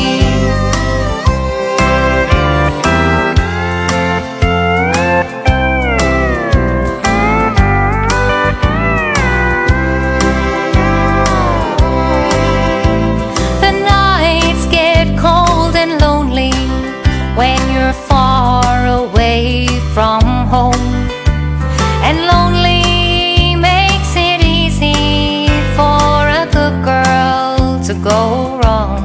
Far away from home, and lonely makes it easy for a good girl to go wrong.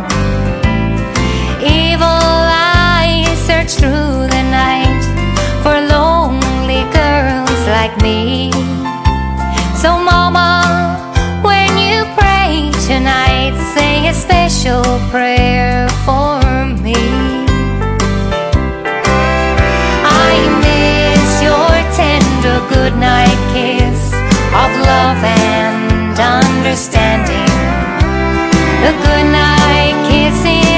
Evil eyes search through the night for lonely girls like me. So mama, when you pray tonight, say a special prayer for me. Goodnight kiss of love and understanding. The goodnight kisses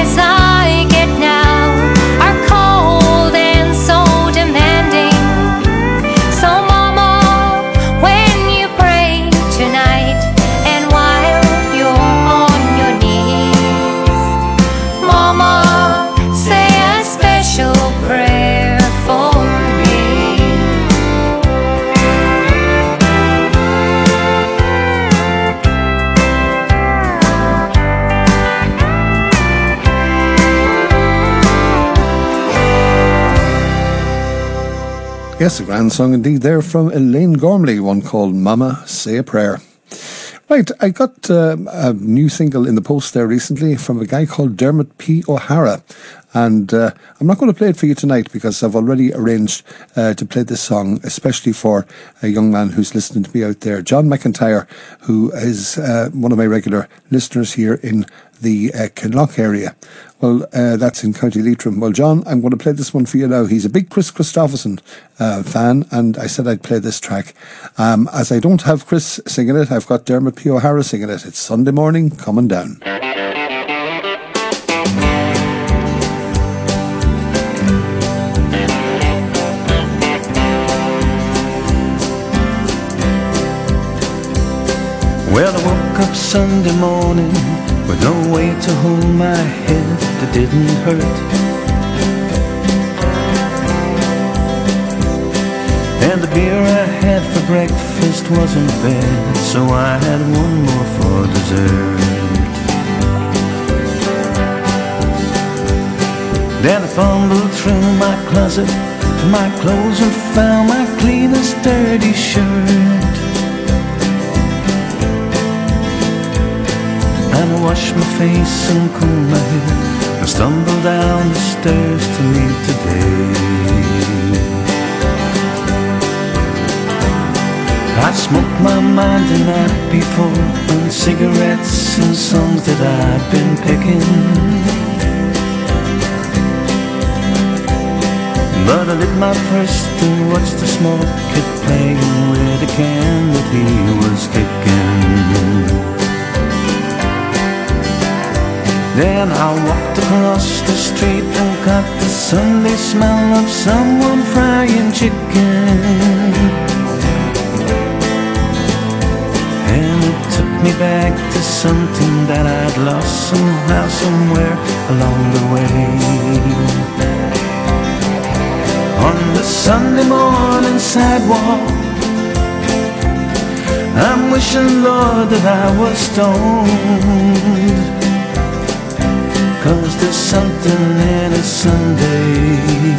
Yes, a grand song indeed there from Elaine Gormley, one called Mama Say a Prayer. Right, I got a new single in the post there recently from a guy called Dermot P. O'Hara. And I'm not going to play it for you tonight because I've already arranged to play this song, especially for a young man who's listening to me out there, John McIntyre, who is one of my regular listeners here in the Kinloch area. Well, that's in County Leitrim. Well, John, I'm going to play this one for you now. He's a big Chris Christopherson fan, and I said I'd play this track. As I don't have Chris singing it, I've got Dermot P. O'Hara singing it. It's Sunday Morning Coming Down. Well, I woke up Sunday morning with no way to hold my head that didn't hurt. And the beer I had for breakfast wasn't bad, so I had one more for dessert. Then I fumbled through my closet for my clothes and found my cleanest dirty shirt. And I washed my face and combed my hair and stumbled down the stairs to meet the day. I smoked my mind the night before on cigarettes and songs that I've been picking. But I lit my first and watched the smoke keep playing with the can that he was kicking. Then I walked across the street and caught the Sunday smell of someone frying chicken. And it took me back to something that I'd lost somehow, somewhere along the way. On the Sunday morning sidewalk, I'm wishing, Lord, that I was stoned. 'Cause there's something in a Sunday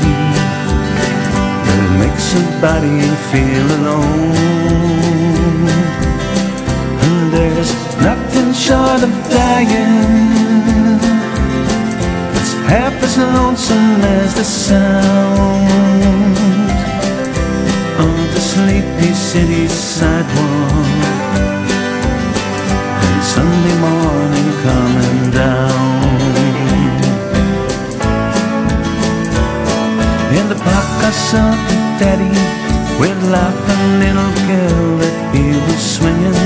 that makes a body feel alone. And there's nothing short of dying that's half as lonesome as the sound of the sleepy city sidewalk and Sunday morning coming down. In the park I saw Daddy with a laughing little girl that he was swinging.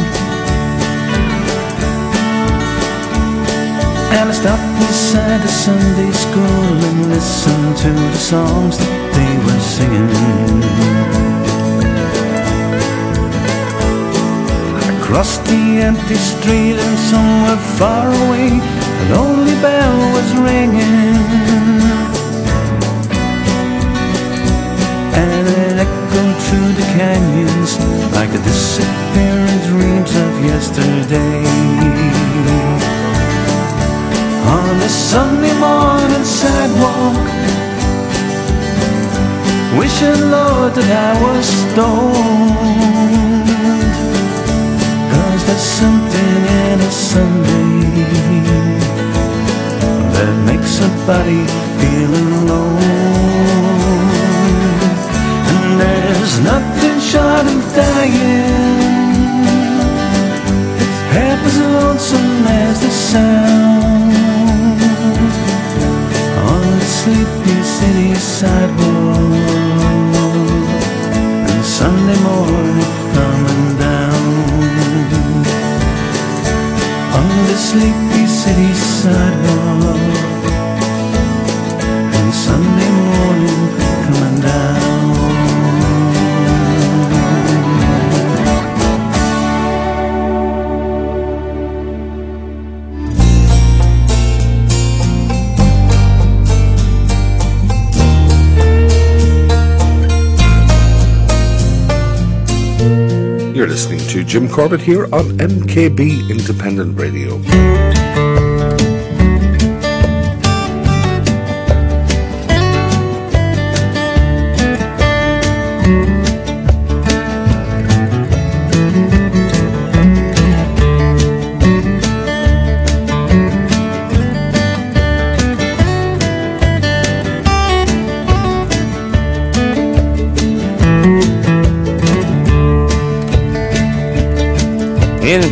And I stopped beside the Sunday school and listened to the songs that they were singing. I crossed the empty street and somewhere far away a lonely bell was ringing. And it echoed through the canyons like the disappearing dreams of yesterday. On the Sunday morning sidewalk, wishing, Lord, that I was stoned. 'Cause there's something in a Sunday that makes a body feel alone. There's nothing short of dying that's half as lonesome as the sound on the sleepy city sidewalk and Sunday morning coming down. On the sleepy city sidewalk and Sunday morning coming down. You're listening to Jim Corbett here on MKB Independent Radio.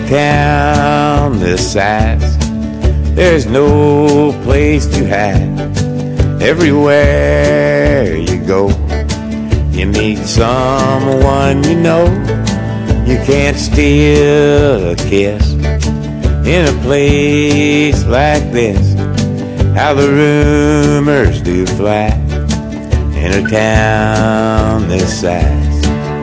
town this size, there's no place to hide. Everywhere you go, you meet someone you know. You can't steal a kiss in a place like this. How the rumors do fly in a town this size.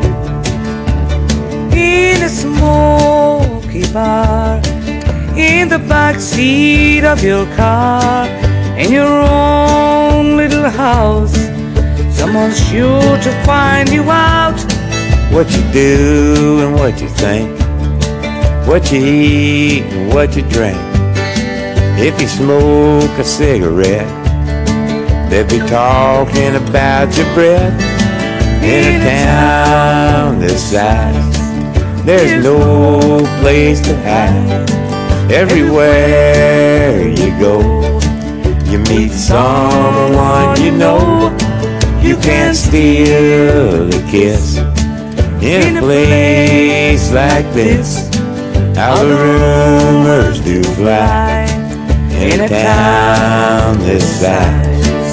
In a smoky bar, in the back seat of your car, in your own little house, someone's sure to find you out. What you do and what you think, what you eat and what you drink. If you smoke a cigarette, they'll be talking about your breath. In a town this size, there's no place to hide. Everywhere you go, you meet someone you know. You can't steal a kiss in a place like this. How the rumors do fly in a town this size.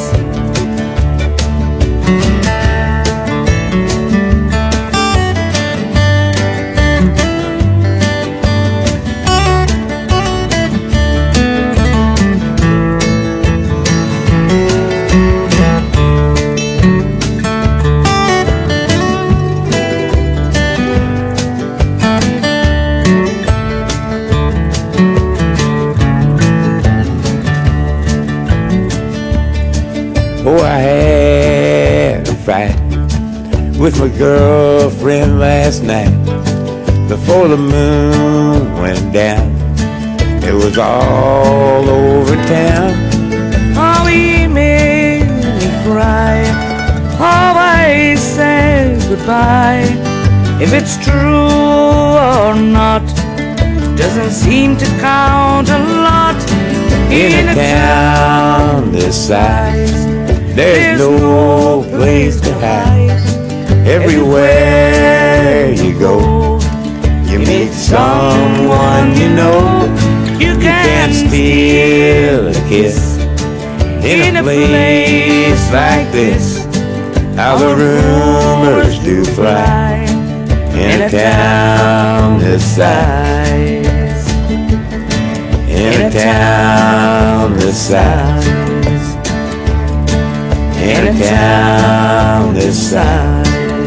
Oh, I had a fight with my girlfriend last night. Before the moon went down, it was all over town. Oh, he made me cry. Oh, I said goodbye. If it's true or not, doesn't seem to count a lot. In a town this size, there's no place to hide. Everywhere you go, you meet someone you know. You can't steal a kiss in a place like this. How the rumors do fly in a town this size. In a town this size. In a town this size.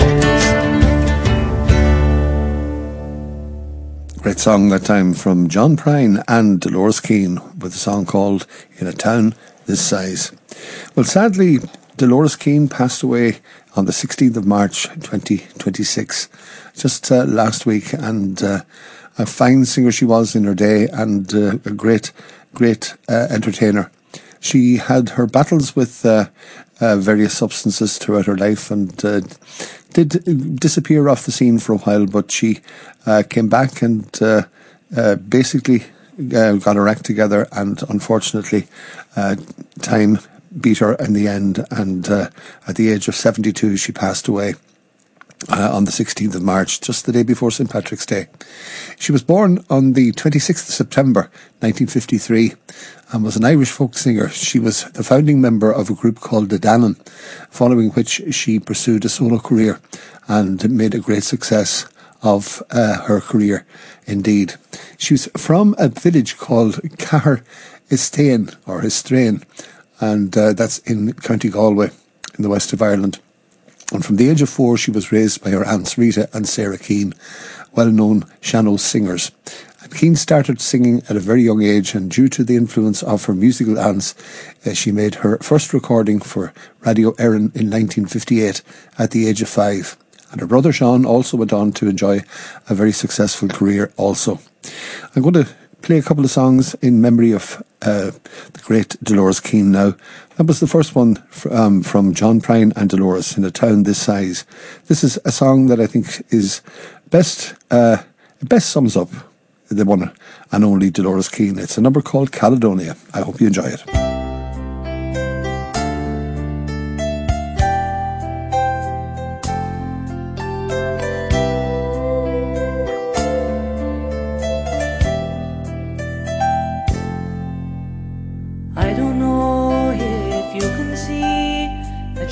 Great song that time from John Prine and Dolores Keane with a song called In a Town This Size. Well, sadly, Dolores Keane passed away on the 16th of March 2026, just last week, and a fine singer she was in her day, and a great entertainer. She had her battles with various substances throughout her life, and did disappear off the scene for a while, but she came back and basically got her act together, and unfortunately time beat her in the end, and at the age of 72 she passed away on the 16th of March, just the day before St. Patrick's Day. She was born on the 26th of September 1953 and was an Irish folk singer. She was the founding member of a group called the Dannon, following which she pursued a solo career and made a great success of her career indeed. She was from a village called Cahir Istrain, or Istrain, and that's in County Galway in the west of Ireland. And from the age of 4 she was raised by her aunts Rita and Sarah Keane, well-known Sean-Nós singers. And Keane started singing at a very young age, and due to the influence of her musical aunts, she made her first recording for Radio Erin in 1958 at the age of 5. And her brother Sean also went on to enjoy a very successful career also. I'm going to play a couple of songs in memory of the great Dolores Keane now. That was the first one from John Prine and Dolores, In a Town This Size. This is a song that I think is best sums up the one and only Dolores Keane. It's a number called Caledonia. I hope you enjoy it.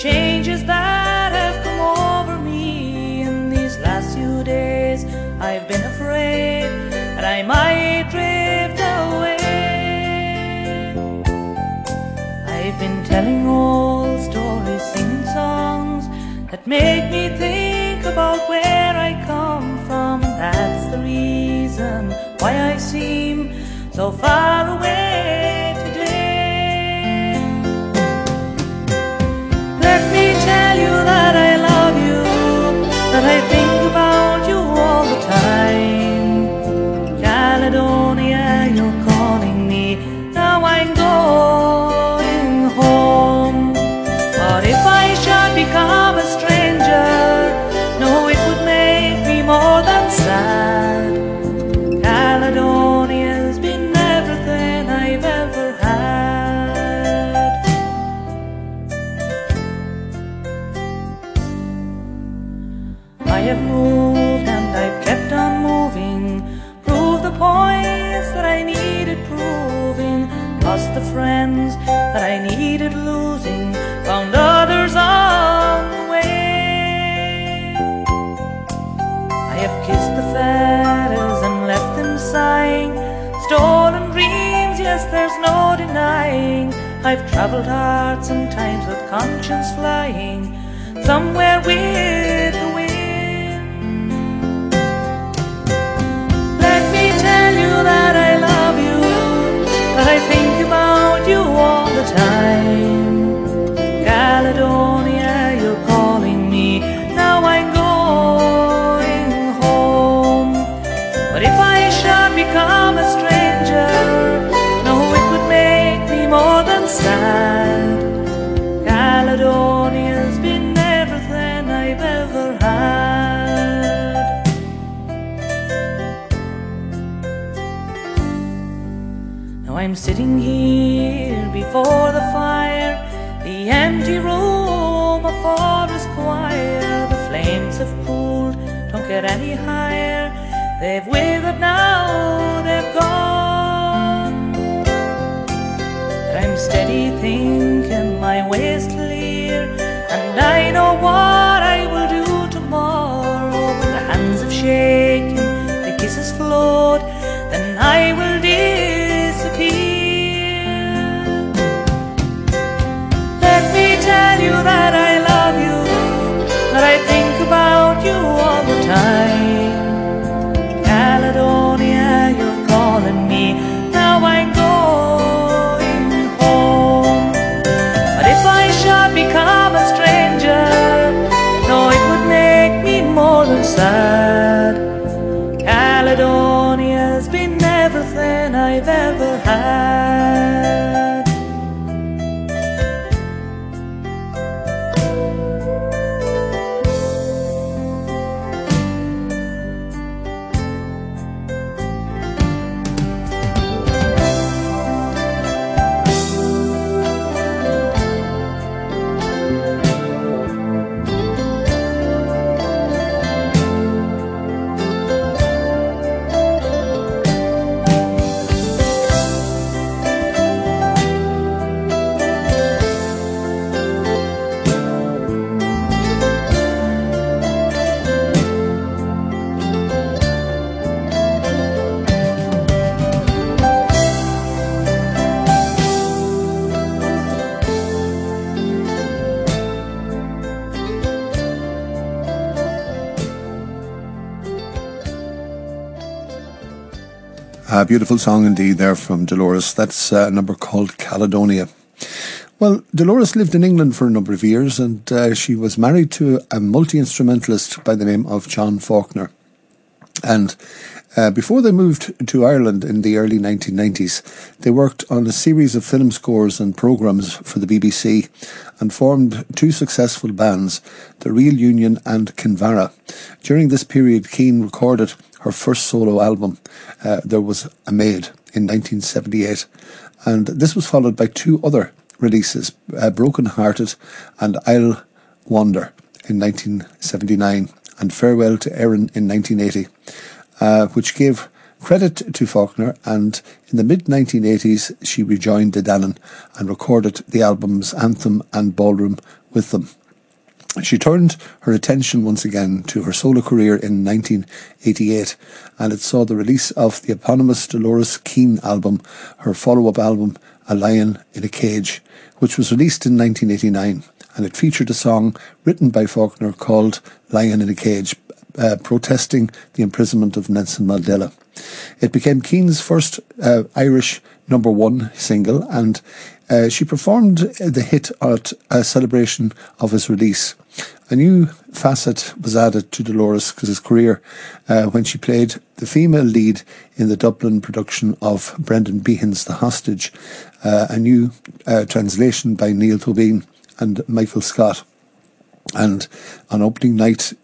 changes that have come over me in these last few days. I've been afraid that I might drift away. I've been telling old stories, singing songs that make me think about where I come from. That's the reason why I seem so far away today. Let me tell you that I love you, that I think about you all the time. Caledonia, you're calling me, now I'm going home. But if I should become a stranger, no, it would make me more than sad. Caledonia's been everything I've ever had. I have moved and I've kept on moving, proved the points that I needed proving, lost the friends that I needed losing, found others on the way. I have kissed the feathers and left them sighing, stolen dreams, yes, there's no denying. I've travelled hard sometimes with conscience flying, somewhere with the wind. Let me tell you that I love you, that I think about you all the time. Caledonia, you're calling me, now I'm going home. But if I should become a stranger, no, it would make me more than sad. Caledonia's been everything I've ever had. Now I'm sitting here before the fire, the empty room, a forest choir. The flames have cooled, don't get any higher. They've withered now, they've gone. But I'm steady thinking my way's clear, and I know what I will do tomorrow. When the hands have shaken, the kisses flowed, then I will disappear. Let me tell you that I love you, that I think about you all the time. Caledonia, you're calling me, now I'm going home. But if I should become a stranger, no, it would make me more than sad. Caledonia's been everything I've ever had. A beautiful song indeed there from Dolores. That's a number called Caledonia. Well, Dolores lived in England for a number of years, and she was married to a multi-instrumentalist by the name of John Faulkner. And before they moved to Ireland in the early 1990s, they worked on a series of film scores and programmes for the BBC and formed two successful bands, The Real Union and Kinvara. During this period, Keane recorded her first solo album, There Was a Maid, in 1978. And this was followed by two other releases, Broken Hearted and I'll Wander in 1979 and Farewell to Erin in 1980, which gave Credit to Faulkner, and in the mid-1980s she rejoined Dedalan and recorded the albums Anthem and Ballroom with them. She turned her attention once again to her solo career in 1988, and it saw the release of the eponymous Dolores Keane album, her follow-up album A Lion in a Cage, which was released in 1989, and it featured a song written by Faulkner called Lion in a Cage, protesting the imprisonment of Nelson Mandela. It became Keane's first Irish #1 single, and she performed the hit at a celebration of his release. A new facet was added to Dolores' career when she played the female lead in the Dublin production of Brendan Behan's The Hostage, a new translation by Neil Tobin and Michael Scott. And on opening night,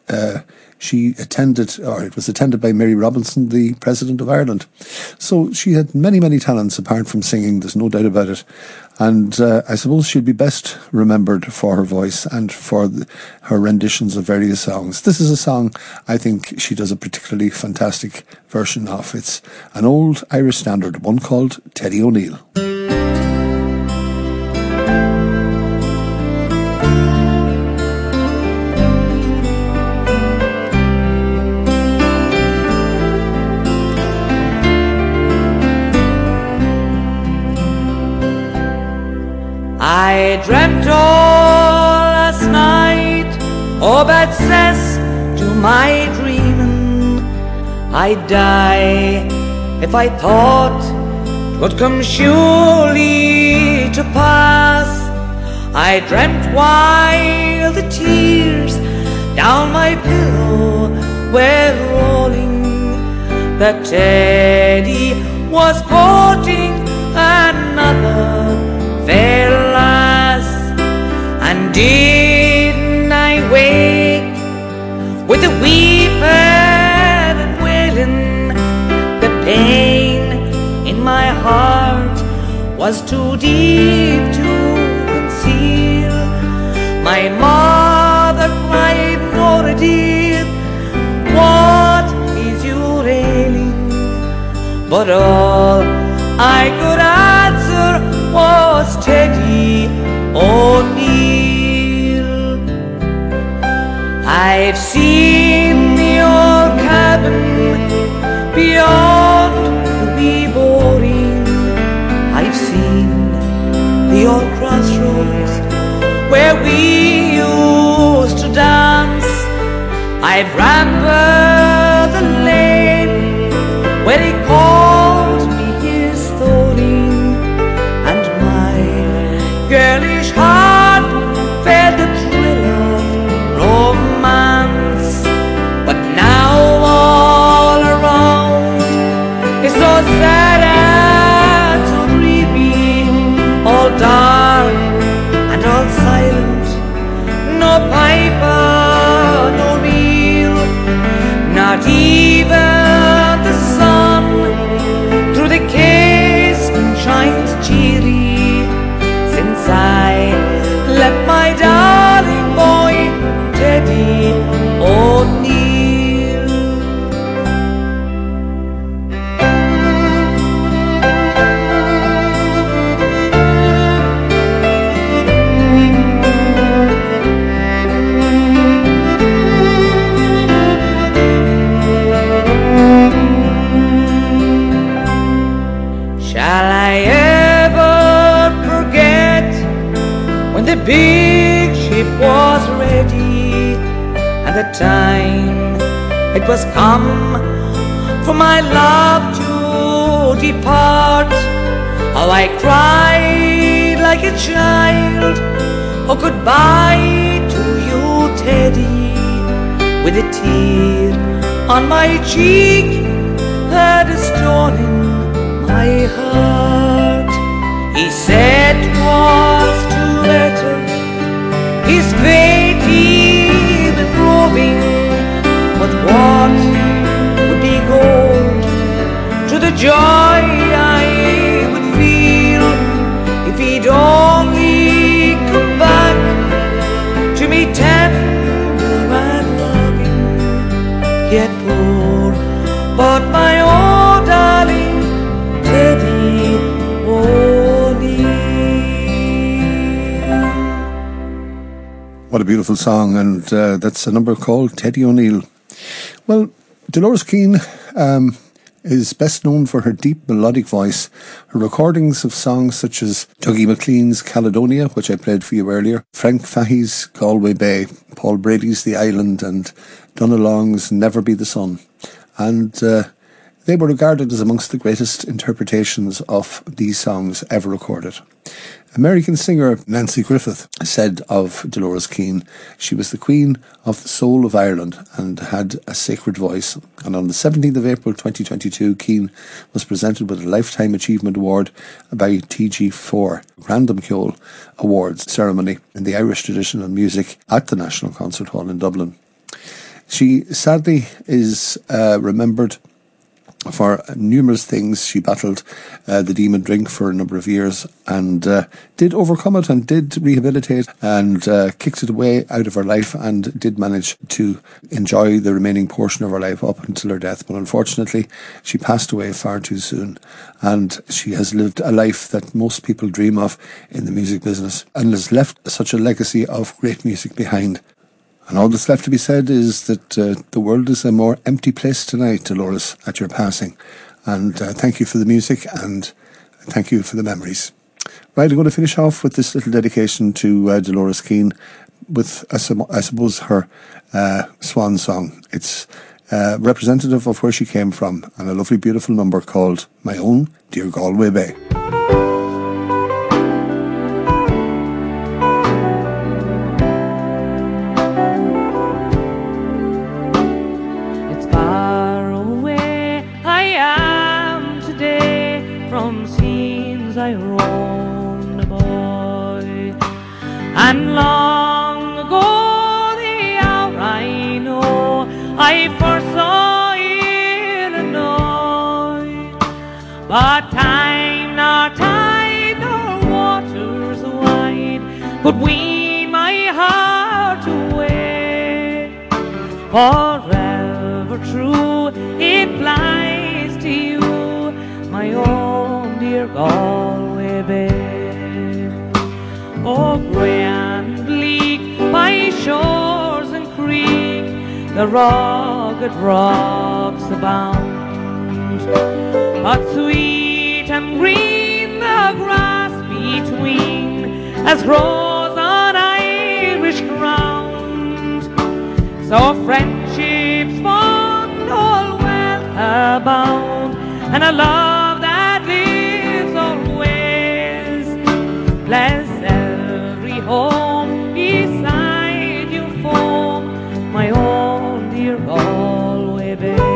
it was attended by Mary Robinson, the President of Ireland. So she had many, many talents apart from singing, there's no doubt about it. And I suppose she'd be best remembered for her voice and for her renditions of various songs. This is a song I think she does a particularly fantastic version of. It's an old Irish standard, one called Teddy O'Neill. I dreamt all last night of access to my dreaming. I'd die if I thought 'twould come surely to pass. I dreamt while the tears down my pillow were rolling that Teddy was courting another fair lass. And didn't I wake with the weeping and wailing? The pain in my heart was too deep to conceal. My mother cried, Nora dear, what is your ailing? But all I could answer was Teddy O'Neill. I've seen the old cabin beyond the wee boring. I've seen the old crossroads where we used to dance. I've rambled the lane where he called me his thorny, and my girlish heart felt the thrill of romance. But now all around is so sad and so dreamy, all dark and all silent, no piper, no reel, not even the sun through the casement shines cheery, since I left my darling boy Teddy O'Neill. Shall I ever forget when the big ship was ready, and the time it was come for my love to depart? How I cried like a child, oh goodbye to you Teddy, with a tear on my cheek and a stone in my heart. He said 'twas too better his fate even roving, but what would be gold to the joy I would feel if he'd only come back to me tender and loving? Yet poor, but my old What a beautiful song, and that's a number called Teddy O'Neill. Well, Dolores Keane is best known for her deep melodic voice. Her recordings of songs such as Dougie MacLean's Caledonia, which I played for you earlier, Frank Fahey's Galway Bay, Paul Brady's The Island, and Donna Long's Never Be the Sun. And they were regarded as amongst the greatest interpretations of these songs ever recorded. American singer Nancy Griffith said of Dolores Keane, she was the queen of the soul of Ireland and had a sacred voice. And on the 17th of April 2022, Keane was presented with a Lifetime Achievement Award by TG4 Random Ceol Awards ceremony in the Irish tradition of music at the National Concert Hall in Dublin. She sadly is remembered for numerous things. She battled the demon drink for a number of years and did overcome it and did rehabilitate and kicked it away out of her life and did manage to enjoy the remaining portion of her life up until her death. But unfortunately, she passed away far too soon, and she has lived a life that most people dream of in the music business and has left such a legacy of great music behind. And all that's left to be said is that the world is a more empty place tonight, Dolores, at your passing. And thank you for the music and thank you for the memories. Right, I'm going to finish off with this little dedication to Dolores Keane with, I suppose, her swan song. It's representative of where she came from, and a lovely, beautiful number called My Own Dear Galway Bay. I roamed a boy, and long ago the hour I know I first saw Illinois. But time nor tide nor waters wide could wean my heart away. Forever true it flies to you, my own dear Galway Bay. Oh, grey and bleak by shores and creek, the rugged rocks abound. But sweet and green the grass between, as grows on Irish ground. So friendship's fond, all well abound, and a love that lives always. Bless every home beside you foam, my own dear Galway Bay.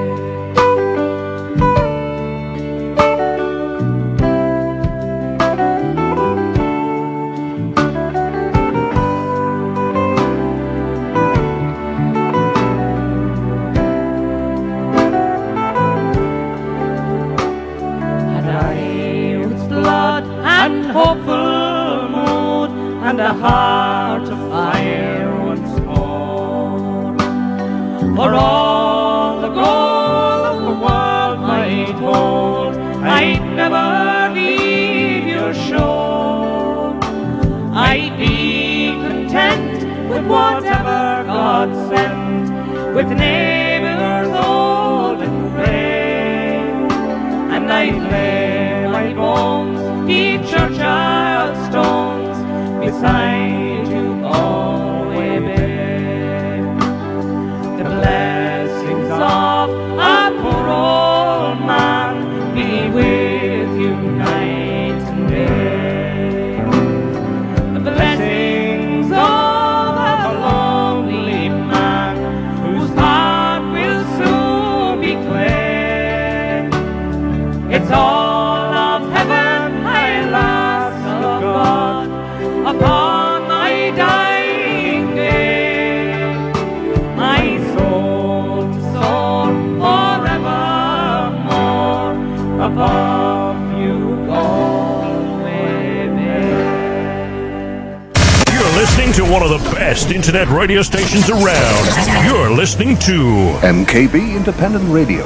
Hopeful mood and a heart of fire once more. For all the gold of the world might hold, I'd never leave your shore. I'd be content with whatever God sent, with neighbours old and grey, and I'd lay my bones deep churchyard stones beside you, Galway Bay. The blessings of a poor old man be with you night and day. The blessings of a lonely man whose heart will soon be clay. It's all of heaven upon my dying day, my soul to soar forevermore above you, Galway Bay. You're listening to one of the best internet radio stations around. You're listening to MKB Independent Radio.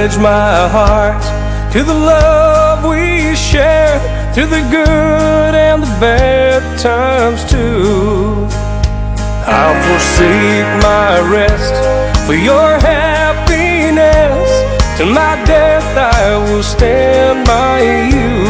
pledge my heart to the love we share, through the good and the bad times too. I'll forsake my rest for your happiness. Till my death I will stand by you.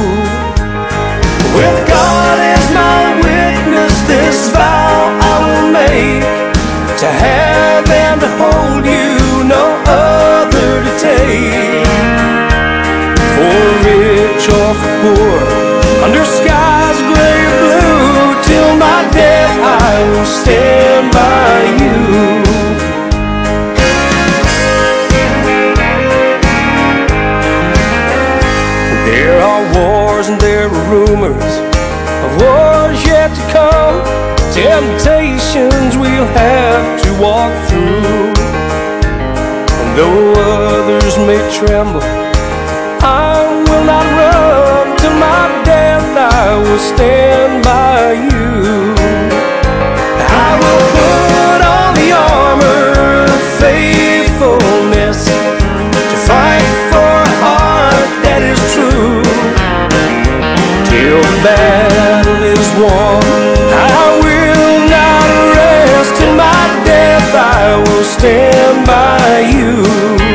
With God as my witness, this vow I will make, to have and to hold you, no other to take. For rich or for poor, under skies gray or blue, till my death I will stand by you. There are wars and there are rumors of wars yet to come, temptations we'll have to walk through. And though others may tremble, I will not run. Till my death I will stand by you. I will put on the armor of faithfulness, to fight for a heart that is true. Till the battle is won, I will not rest. Till my death I will stand by you.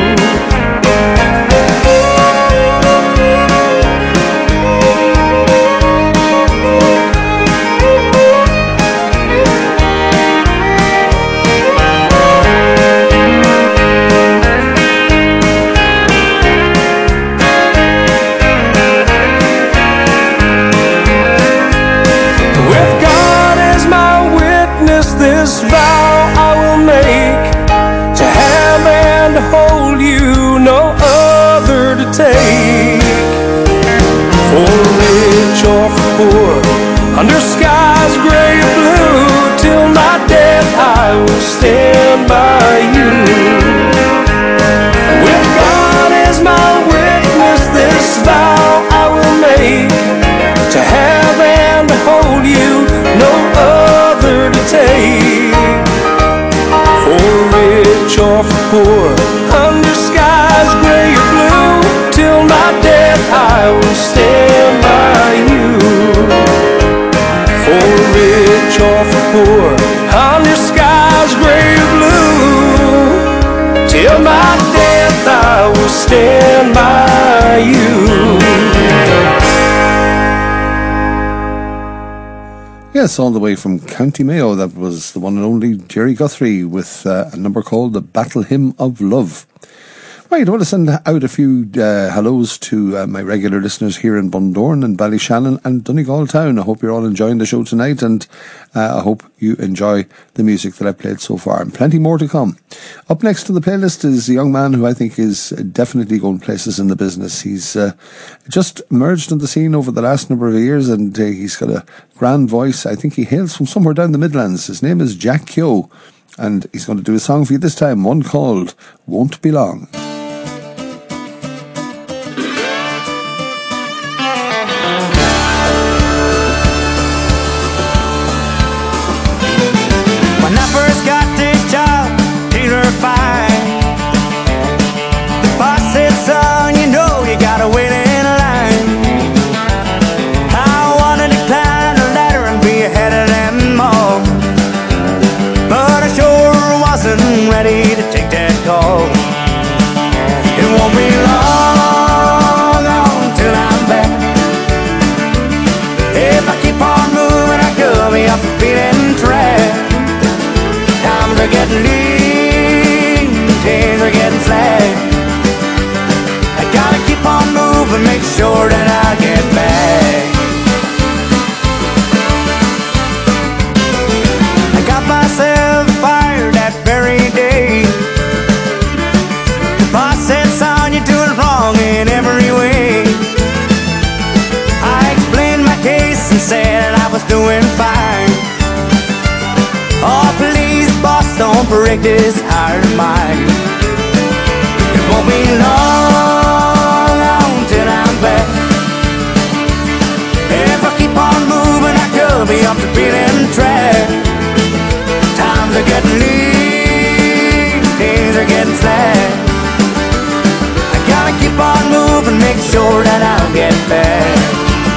This vow I will make, to have and to hold you, no other to take. For rich or for poor, under skies gray or blue, till my death I will stand by you. With God as my witness, this vow I will make, to have and to hold you, no other to take. For rich or for poor, under skies gray or blue, till my death I will stand by you. For rich or for poor, under skies gray or blue, till my death I will stand by you. Yes, all the way from County Mayo, that was the one and only Jerry Guthrie with a number called The Battle Hymn of Love. Right, I want to send out a few hellos to my regular listeners here in Bundoran and Ballyshannon and Donegal Town. I hope you're all enjoying the show tonight, and I hope you enjoy the music that I've played so far, and plenty more to come. Up next to the playlist is a young man who I think is definitely going places in the business. He's just emerged on the scene over the last number of years, and he's got a grand voice. I think he hails from somewhere down the Midlands. His name is Jack Keogh, and he's going to do a song for you this time, one called Won't Be Long. When I first got this job, Taylor Fine, the boss said, son, you know you gotta wait in line. I wanted to climb the ladder and be ahead of them all, but I sure wasn't ready to take that call. It won't be long until I'm back. If I keep on moving, I could be off the beaten track. Times are getting lean, days are getting slack. I gotta keep on moving, make sure that I get back. I got myself fired that very day. The boss said, son, you're doing wrong in every way. I explained my case and said I was doing fine. Oh, please, boss, don't break this heart of mine. It won't be long until I'm back. If I keep on moving, I could be off the beaten track. Times are getting lean, days are getting slack. make sure that I'll get back.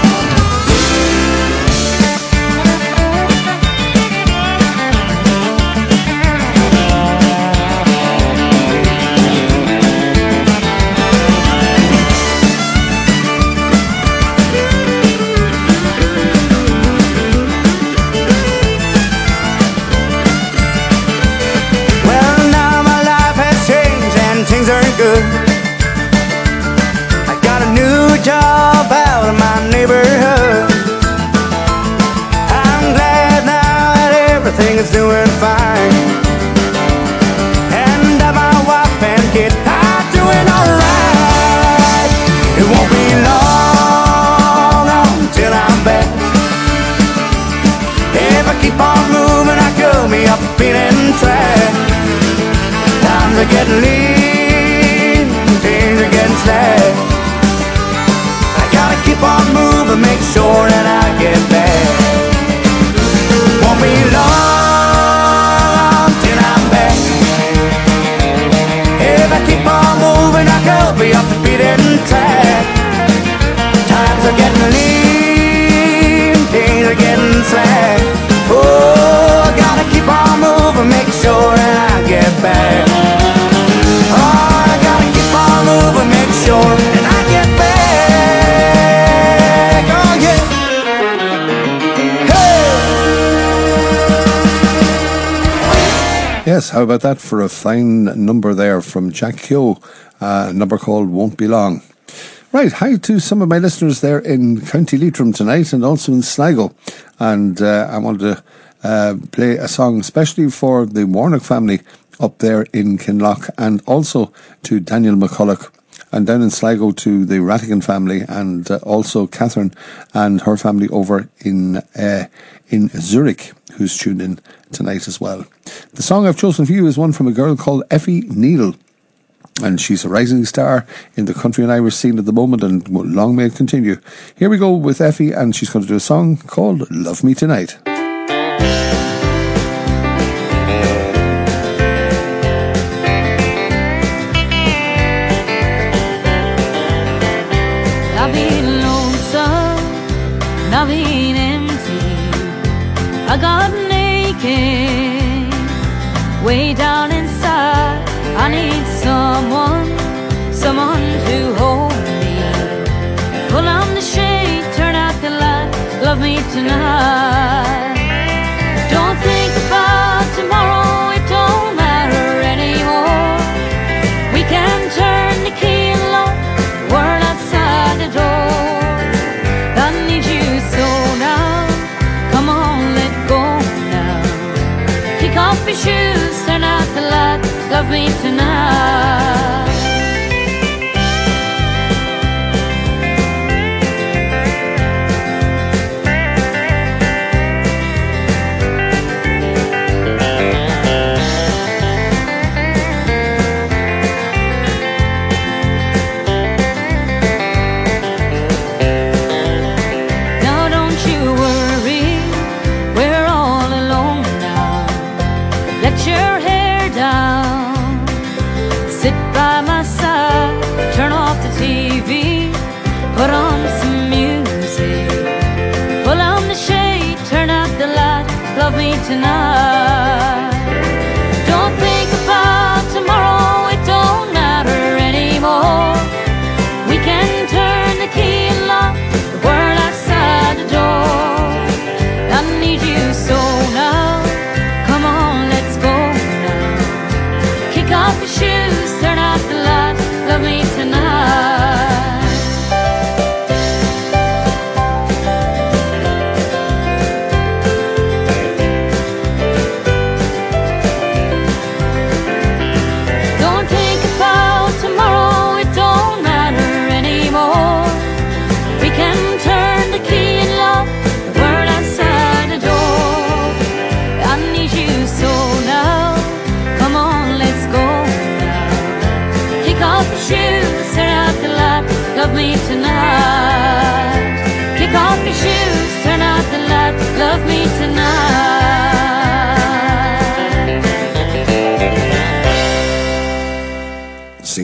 Good. I got a new job out of my neighborhood. I'm glad now that everything is doing fine, and that my wife and kid are doing alright. It won't be long until I'm back. If I keep on moving, I go me up the beaten track. Times are getting lean, things are getting slack. I gotta keep on moving, make sure that I get back. Won't be long till I'm back. If I keep on moving, I could be off the beaten track. Times are getting lean, things are getting slack. Oh, I gotta keep on moving, make sure that I get back. Move and make sure and I get back. Oh yeah. Hey! Yes, how about that for a fine number there from Jack Keogh, a number called Won't Be Long. Right, hi to some of my listeners there in County Leitrim tonight and also in Sligo. And I wanted to play a song especially for the Warnock family up there in Kinloch, and also to Daniel McCulloch, and down in Sligo to the Rattigan family, and also Catherine and her family over in Zurich, who's tuned in tonight as well. The song I've chosen for you is one from a girl called Effie Neal, and she's a rising star in the country and Irish scene at the moment, and long may it continue. Here we go with Effie, and she's going to do a song called Love Me Tonight. I've been empty, I got naked, way down inside. I need someone to hold me. Pull on the shade, turn out the light, love me tonight. Don't think about tomorrow, it don't matter anymore. We can turn the key and lock the world outside the door. I need you so now, come on, let go now. Kick off your shoes, turn out the light, love me tonight. Put on some music, pull on the shade, turn out the light, love me tonight. Don't think about tomorrow, it don't matter anymore. We can turn the key and lock the world outside the door. I need you so now, come on, let's go now. Kick off your shoes, turn out the light, love me tonight.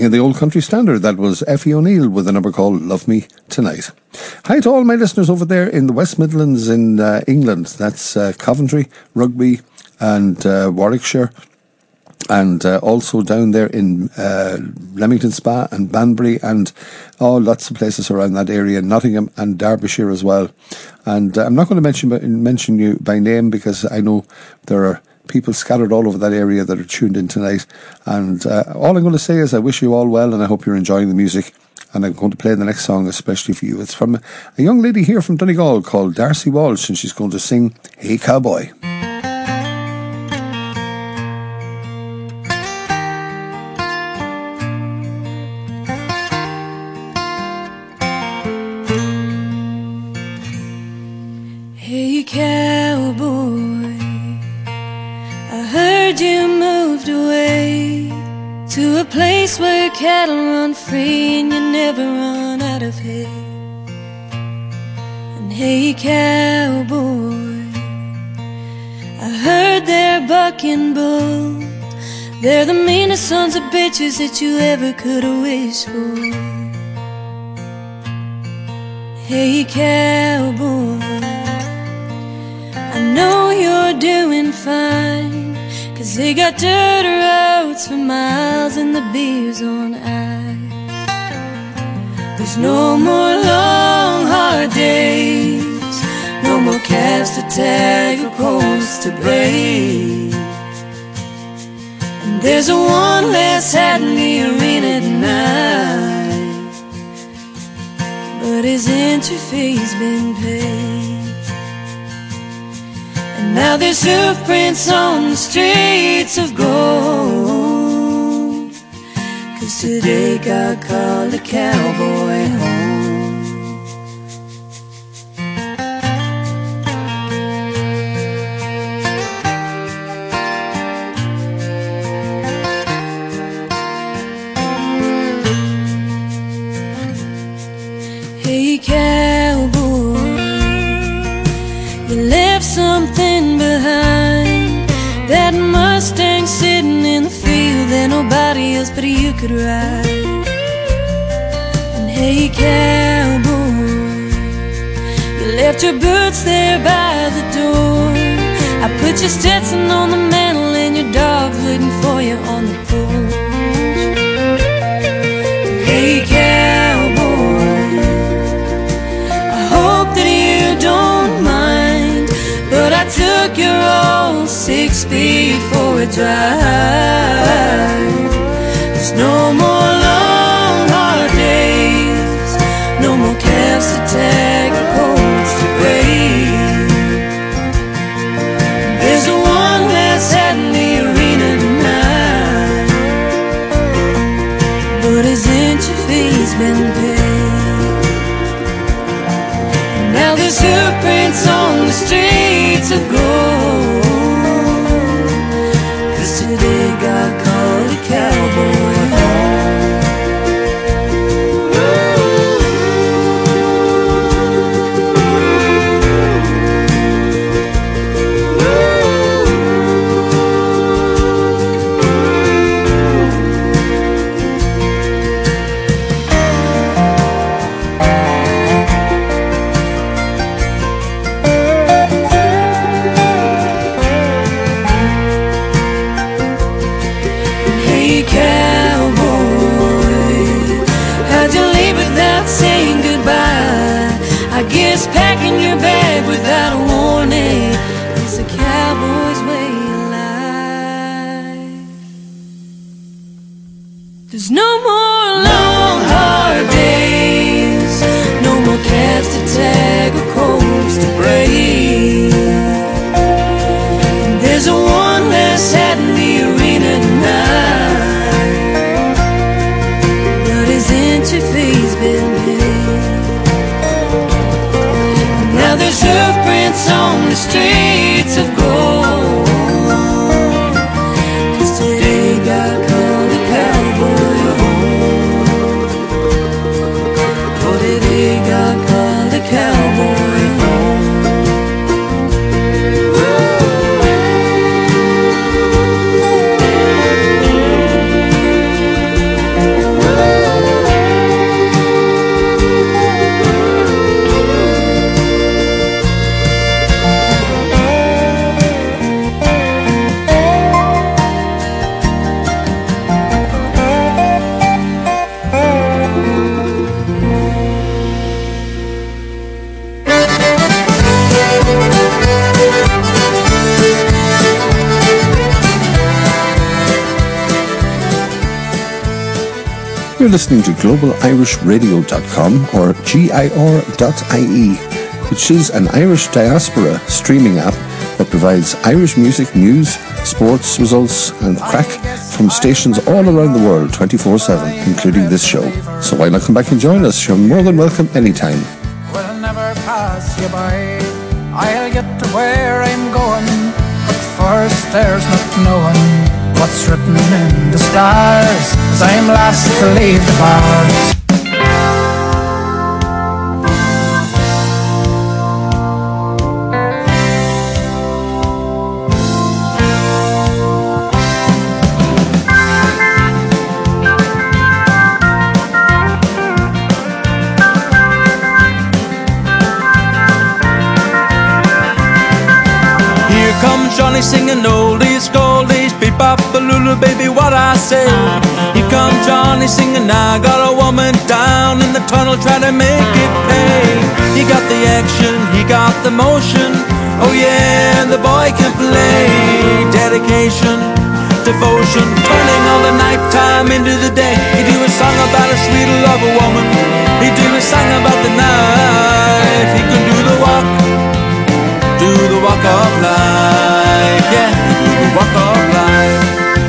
in the old country standard. That was Effie O'Neill with a number called Love Me Tonight. Hi to all my listeners over there in the West Midlands in England. That's Coventry, Rugby and Warwickshire. And also down there in Leamington Spa and Banbury and lots of places around that area, Nottingham and Derbyshire as well. And I'm not going to mention you by name because I know there are people scattered all over that area that are tuned in tonight. And all I'm going to say is I wish you all well and I hope you're enjoying the music. And I'm going to play the next song especially for you. It's from a young lady here from Donegal called Darcy Walsh, and she's going to sing Hey Cowboy. Hey cowboy, I heard you moved away to a place where cattle run free and you never run out of hay. And hey cowboy, I heard they're bucking bulls. They're the meanest sons of bitches that you ever could have wished for. Hey cowboy, I know you're doing fine, 'cause they got dirt roads for miles and the beer's on ice. There's no more long hard days, no more calves to tag or coals to break. And there's a one less hat in the arena tonight, but his entry fee's been paid. Now there's hoofprints on the streets of gold, 'cause today God called a cowboy home. Hey cowboy, you left something behind, that Mustang sitting in the field that nobody else but you could ride. And hey cowboy, you left your boots there by the door. I put your Stetson on the mantle and your dog's waiting for you on the porch. Hey cowboy, I hope that you don't mind, but I took your old 6-speed for a drive. There's no more long hard days, no more calves to tag or poles to break. There's a one less hat in the arena tonight, but his entry fee's been paid. Now there's hoofprints on the streets of gold, 'cause today God called a cowboy home. I guess packing your bag without a warning is a cowboy's way of life. There's no more long hard days, no more calves to tag or coals to break. And there's a one less hat in the arena tonight, but his entry fee's been paid. Now there's hoofprints on the streets of gold, 'cause today God called a cowboy home. You're listening to globalirishradio.com or GIR.ie, which is an Irish diaspora streaming app that provides Irish music, news, sports results and crack from stations all around the world 24/7, including this show. So why not come back and join us? You're more than welcome anytime. Will never pass you by. I'll get to where I'm going, but first there's not knowing what's written in the stars, as I'm last to leave the bars. Johnny singing oldies, goldies, beep-bop-a-lulu, baby, what I say. Here comes Johnny singing, I got a woman down in the tunnel trying to make it pay. He got the action, he got the motion, oh yeah, the boy can play. Dedication, devotion, turning all the nighttime into the day. He do a song about a sweet love of woman, he do a song about the night. He can do the walk of life, yeah, do the walk of life.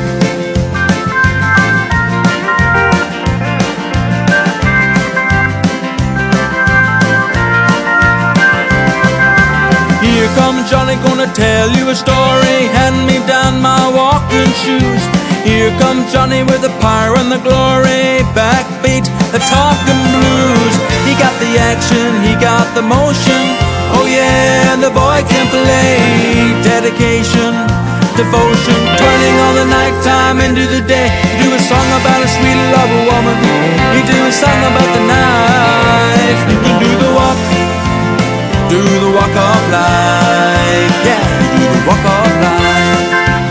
Here comes Johnny, gonna tell you a story, hand me down my walking shoes. Here comes Johnny with the power and the glory, backbeat, the talking blues. He got the action, he got the motion, oh yeah, the boy can play. Dedication, devotion, turning all the nighttime into the day. He do a song about a sweet love of woman, he do a song about the night. You can do the walk of life, yeah, do the walk of life.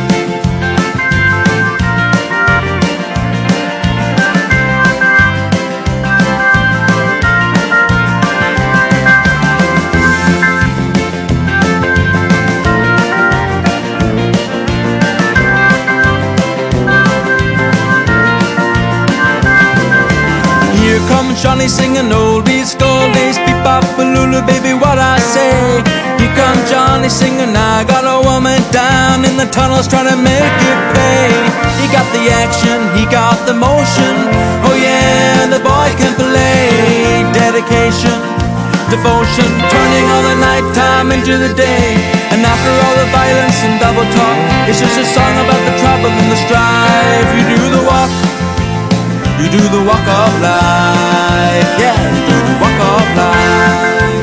Johnny singing oldies, goldies, beep-bop-a-lulu, baby, what I say. Here comes Johnny singing, I got a woman down in the tunnels trying to make it pay. He got the action, he got the motion, oh yeah, the boy can play. Dedication, devotion, turning all the nighttime into the day. And after all the violence and double talk, it's just a song about the trouble and the strife. You do the walk, you do the walk of life, yeah, you do the walk of life.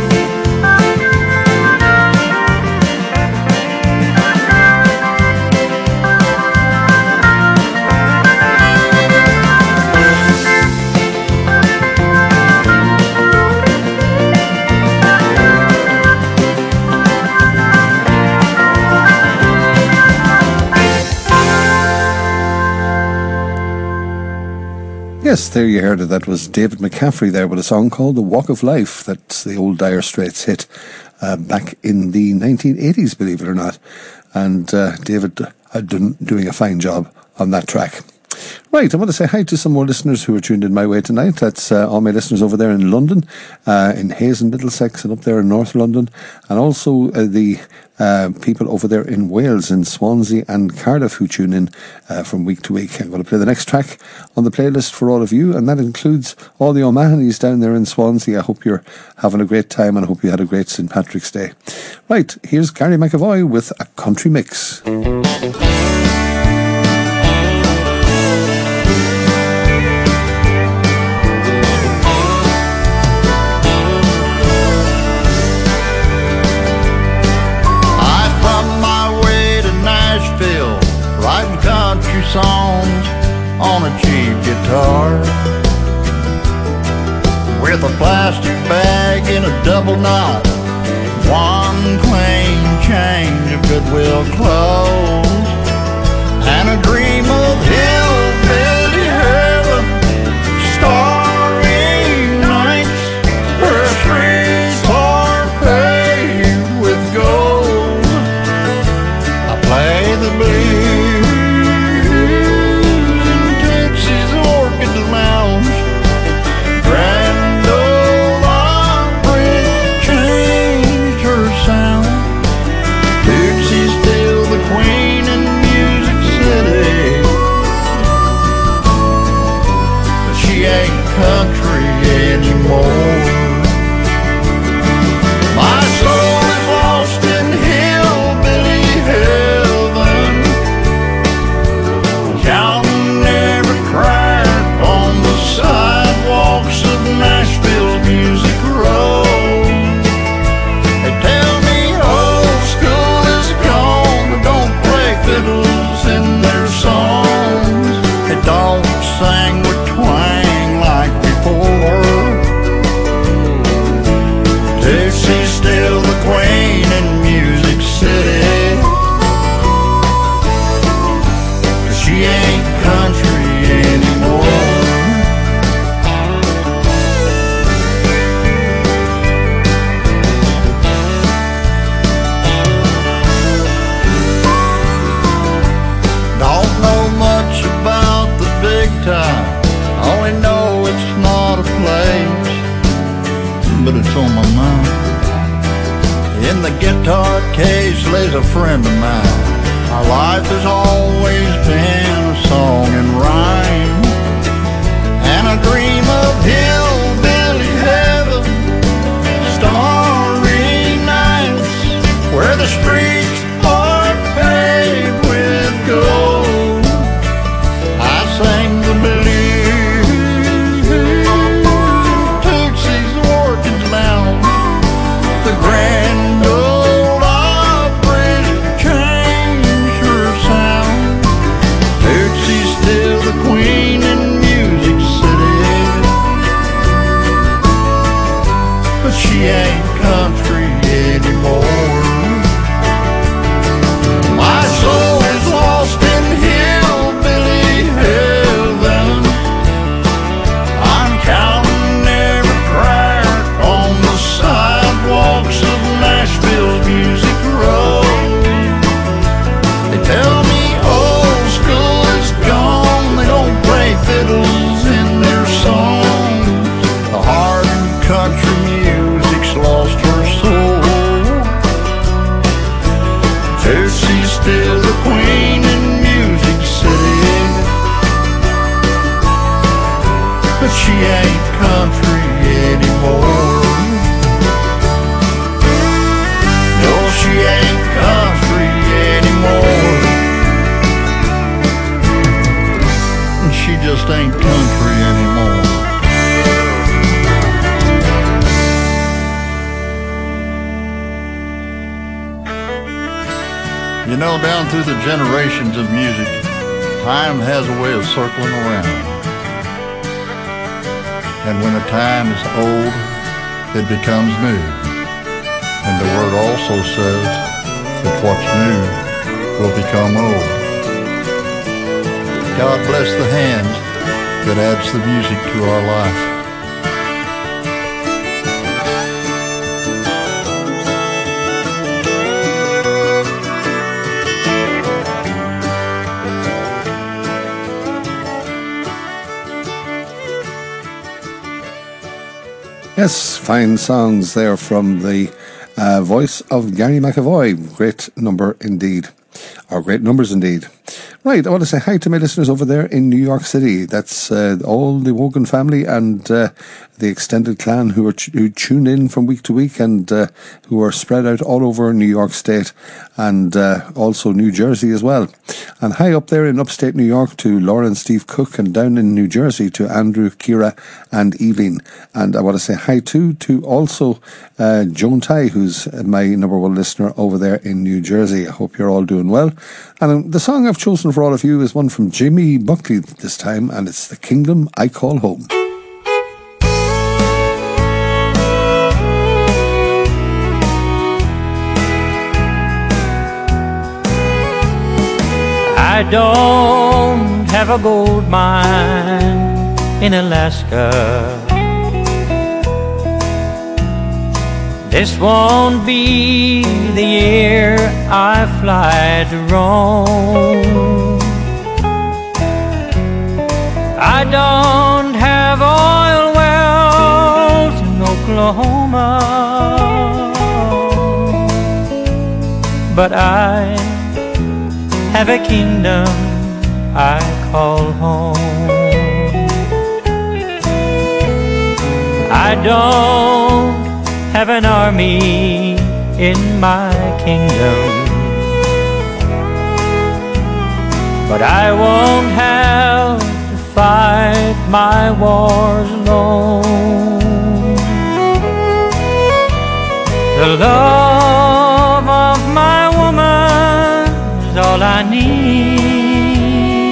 Yes, there you heard it. That was David McCaffrey there with a song called The Walk of Life. That's the old Dire Straits hit back in the 1980s, believe it or not. And David doing a fine job on that track. Right, I want to say hi to some more listeners who are tuned in my way tonight. That's all my listeners over there in London, in Hayes and Middlesex, and up there in North London, and also the people over there in Wales, in Swansea and Cardiff, who tune in from week to week. I'm going to play the next track on the playlist for all of you, and that includes all the O'Mahonys down there in Swansea. I hope you're having a great time, and I hope you had a great St. Patrick's Day. Right, here's Gary McAvoy with a country mix. Writing country songs on a cheap guitar, with a plastic bag in a double knot, one clean change of Goodwill clothes, and a dream of hillbilly heaven, starry nights where streets are paved with gold. I play the blues in Texas Orchid Lounge the guitar case lays a friend of mine. Our life has always been a song and rhyme, and a dream of hillbilly heaven, starry nights where the streets are paved with gold. I sang the blues, Tootsie's orchids loud, the grand old Opry's changed her sound. Tootsie's still the queen in Music City, but she ain't country anymore. My soul is lost in hillbilly heaven. I'm counting every crack on the sidewalks of Nashville's Music Row. They tell me old school is gone, they don't play fiddles in their songs. The heart in country music's lost her soul. Tootsie's still the queen in Music City, but she ain't country anymore. No, she ain't country anymore. She just ain't country anymore. You know, down through the generations of music, time has a way of circling around. And when a time is old, it becomes new. And the word also says that what's new will become old. God bless the hands that adds the music to our life. Yes, fine songs there from the voice of Gary McAvoy. Great number indeed. Or great numbers indeed. Right, I want to say hi to my listeners over there in New York City. That's all the Wogan family and the extended clan who tune in from week to week and who are spread out all over New York State and also New Jersey as well. And hi up there in upstate New York to Laura and Steve Cook, and down in New Jersey to Andrew, Kira and Evelyn. And I want to say hi to also Joan Tai, who's my number one listener over there in New Jersey. I hope you're all doing well. And the song I've chosen for all of you is one from Jimmy Buckley this time, and it's The Kingdom I Call Home. I don't have a gold mine in Alaska. This won't be the year I fly to Rome. I don't have oil wells in Oklahoma, but I have a kingdom I call home. I don't have an army in my kingdom, but I won't have to fight my wars alone. The love of my woman is all I need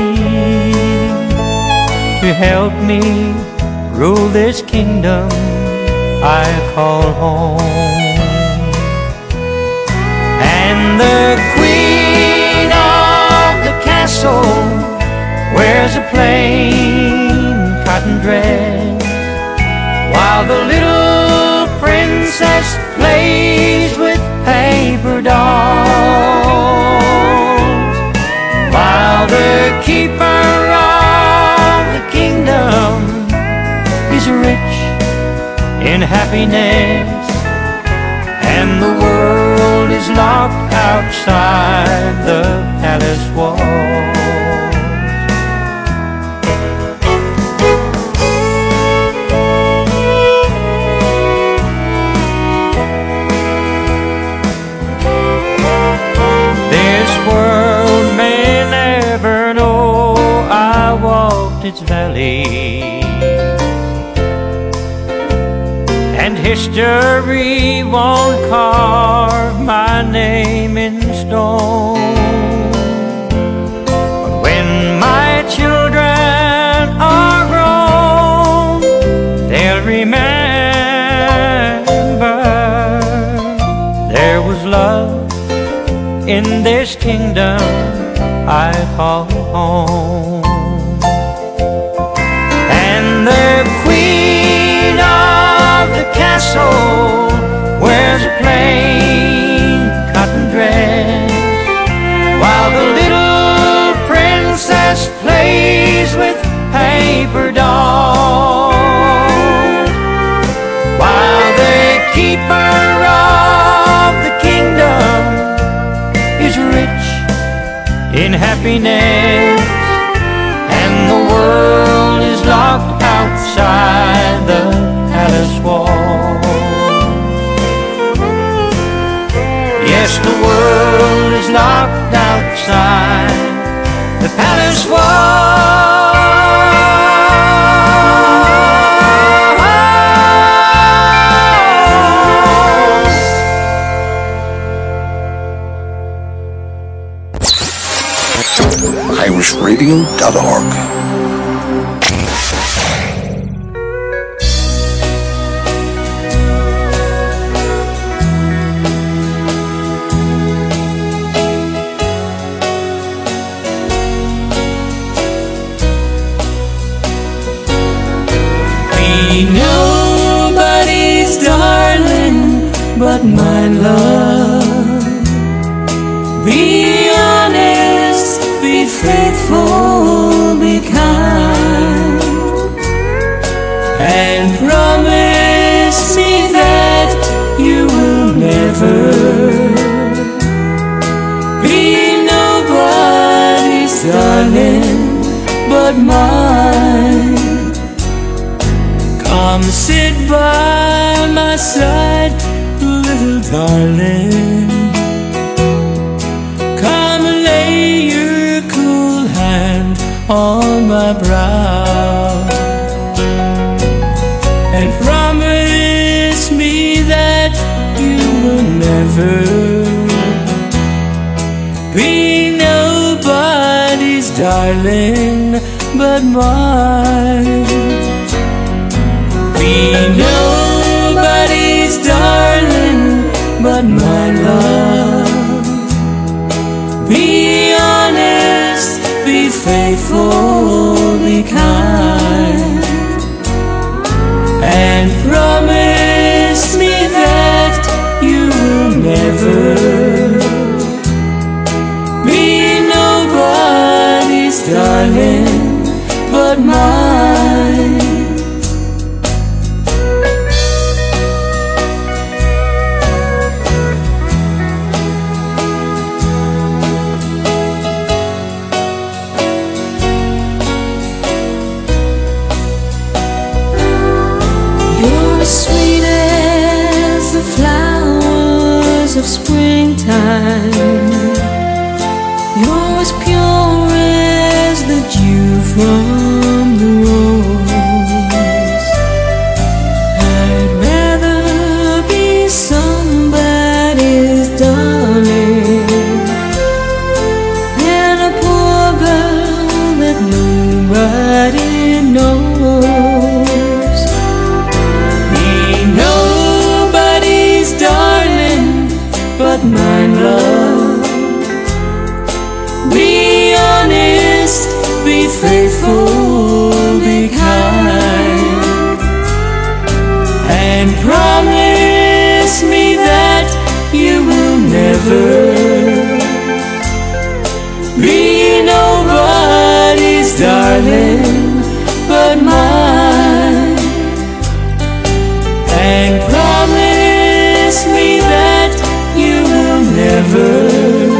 to help me rule this kingdom I call home. And the queen of the castle wears a plain cotton dress, while the little princess plays with paper dolls, while the keeper of the kingdom is rich in happiness, and the world outside the palace walls. This world may never know I walked its valleys, and history won't carve my name in stone. But when my children are grown, they'll remember there was love in this kingdom I call home. And the queen of the castle wears a plain cotton dress, while the little princess plays with paper dolls. While the keeper of the kingdom is rich in happiness, and the world is locked outside the palace wall. Yes, the world is locked outside the palace wall. irishradio.org. Be nobody's darling but my love. Be honest, be faithful, be kind, and promise me that you will never be nobody's darling but mine. Come sit by my side, little darling. Come lay your cool hand on my brow, and promise me that you will never be nobody's darling but mine. Be nobody's darling but my love. Be honest, be faithful, be kind, and promise me that you will never be nobody's darling but mine. Sweet as the flowers of springtime, you're as pure as the dew from the rose. I'd rather be somebody's darling than a poor girl that nobody knows. But mine, love. Be honest, be faithful, be kind, and promise me that you will never be nobody's darling but mine, and promise me that you will never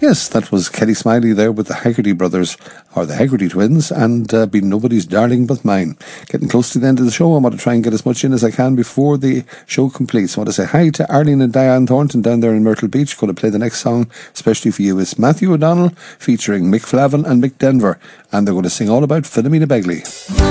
Yes, that was Kelly Smiley there with the Haggerty Brothers, or the Haggerty Twins, and Be Nobody's Darling But Mine. Getting close to the end of the show, I want to try and get as much in as I can before the show completes. I want to say hi to Arlene and Diane Thornton down there in Myrtle Beach. Going to play the next song, especially for you. It's Matthew O'Donnell featuring Mick Flavin and Mick Denver, and they're going to sing all about Philomena Begley.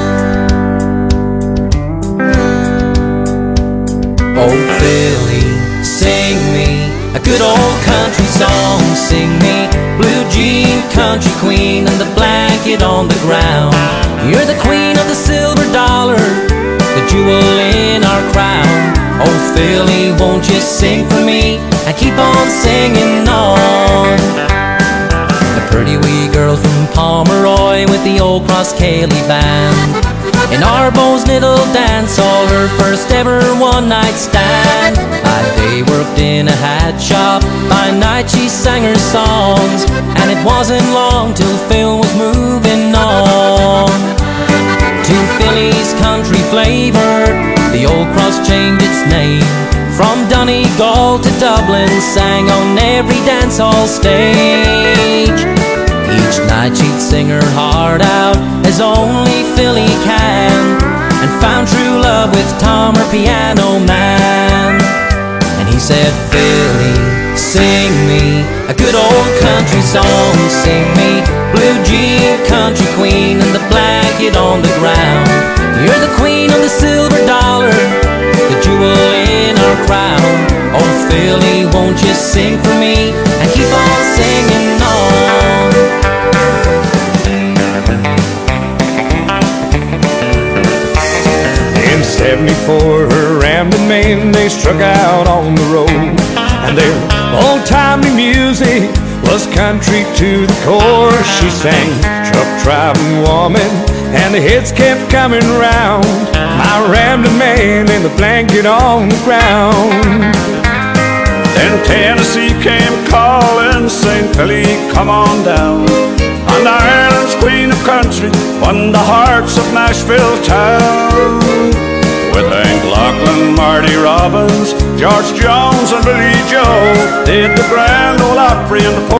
Oh, Philly, sing me a good old country song. Sing me blue jean country queen and the blanket on the ground. You're the queen of the silver dollar, the jewel in our crown. Oh, Philly, won't you sing for me and keep on singing on? A pretty wee girl from Pomeroy with the Old Cross Cayley band. In Arbo's little dance hall, her first ever one-night stand. By day worked in a hat shop, by night she sang her songs. And it wasn't long till Phil was moving on to Philly's country flavor. The Old Cross changed its name from Donegal to Dublin, sang on every dance hall stage. Each night she'd sing her heart out as only Philly can, and found true love with Tom, her piano man. And he said, Philly, sing me a good old country song. Sing me blue jean country queen and the blanket on the ground. You're the queen of the silver dollar, the jewel in our crown. Oh, Philly, won't you sing for me and keep on singing on? In 74, her Ramblin' Man, they struck out on the road, and their old-timey music was country to the core. She sang Truck Driving Woman, and the hits kept coming round. My Ramblin' Man and the blanket on the ground. Then Tennessee came calling, saying, Philly, come on down. And Ireland's queen of country won the hearts of Nashville town. With Hank Lachlan, Marty Robbins, George Jones and Billy Joe, did the Grand Ole Opry in the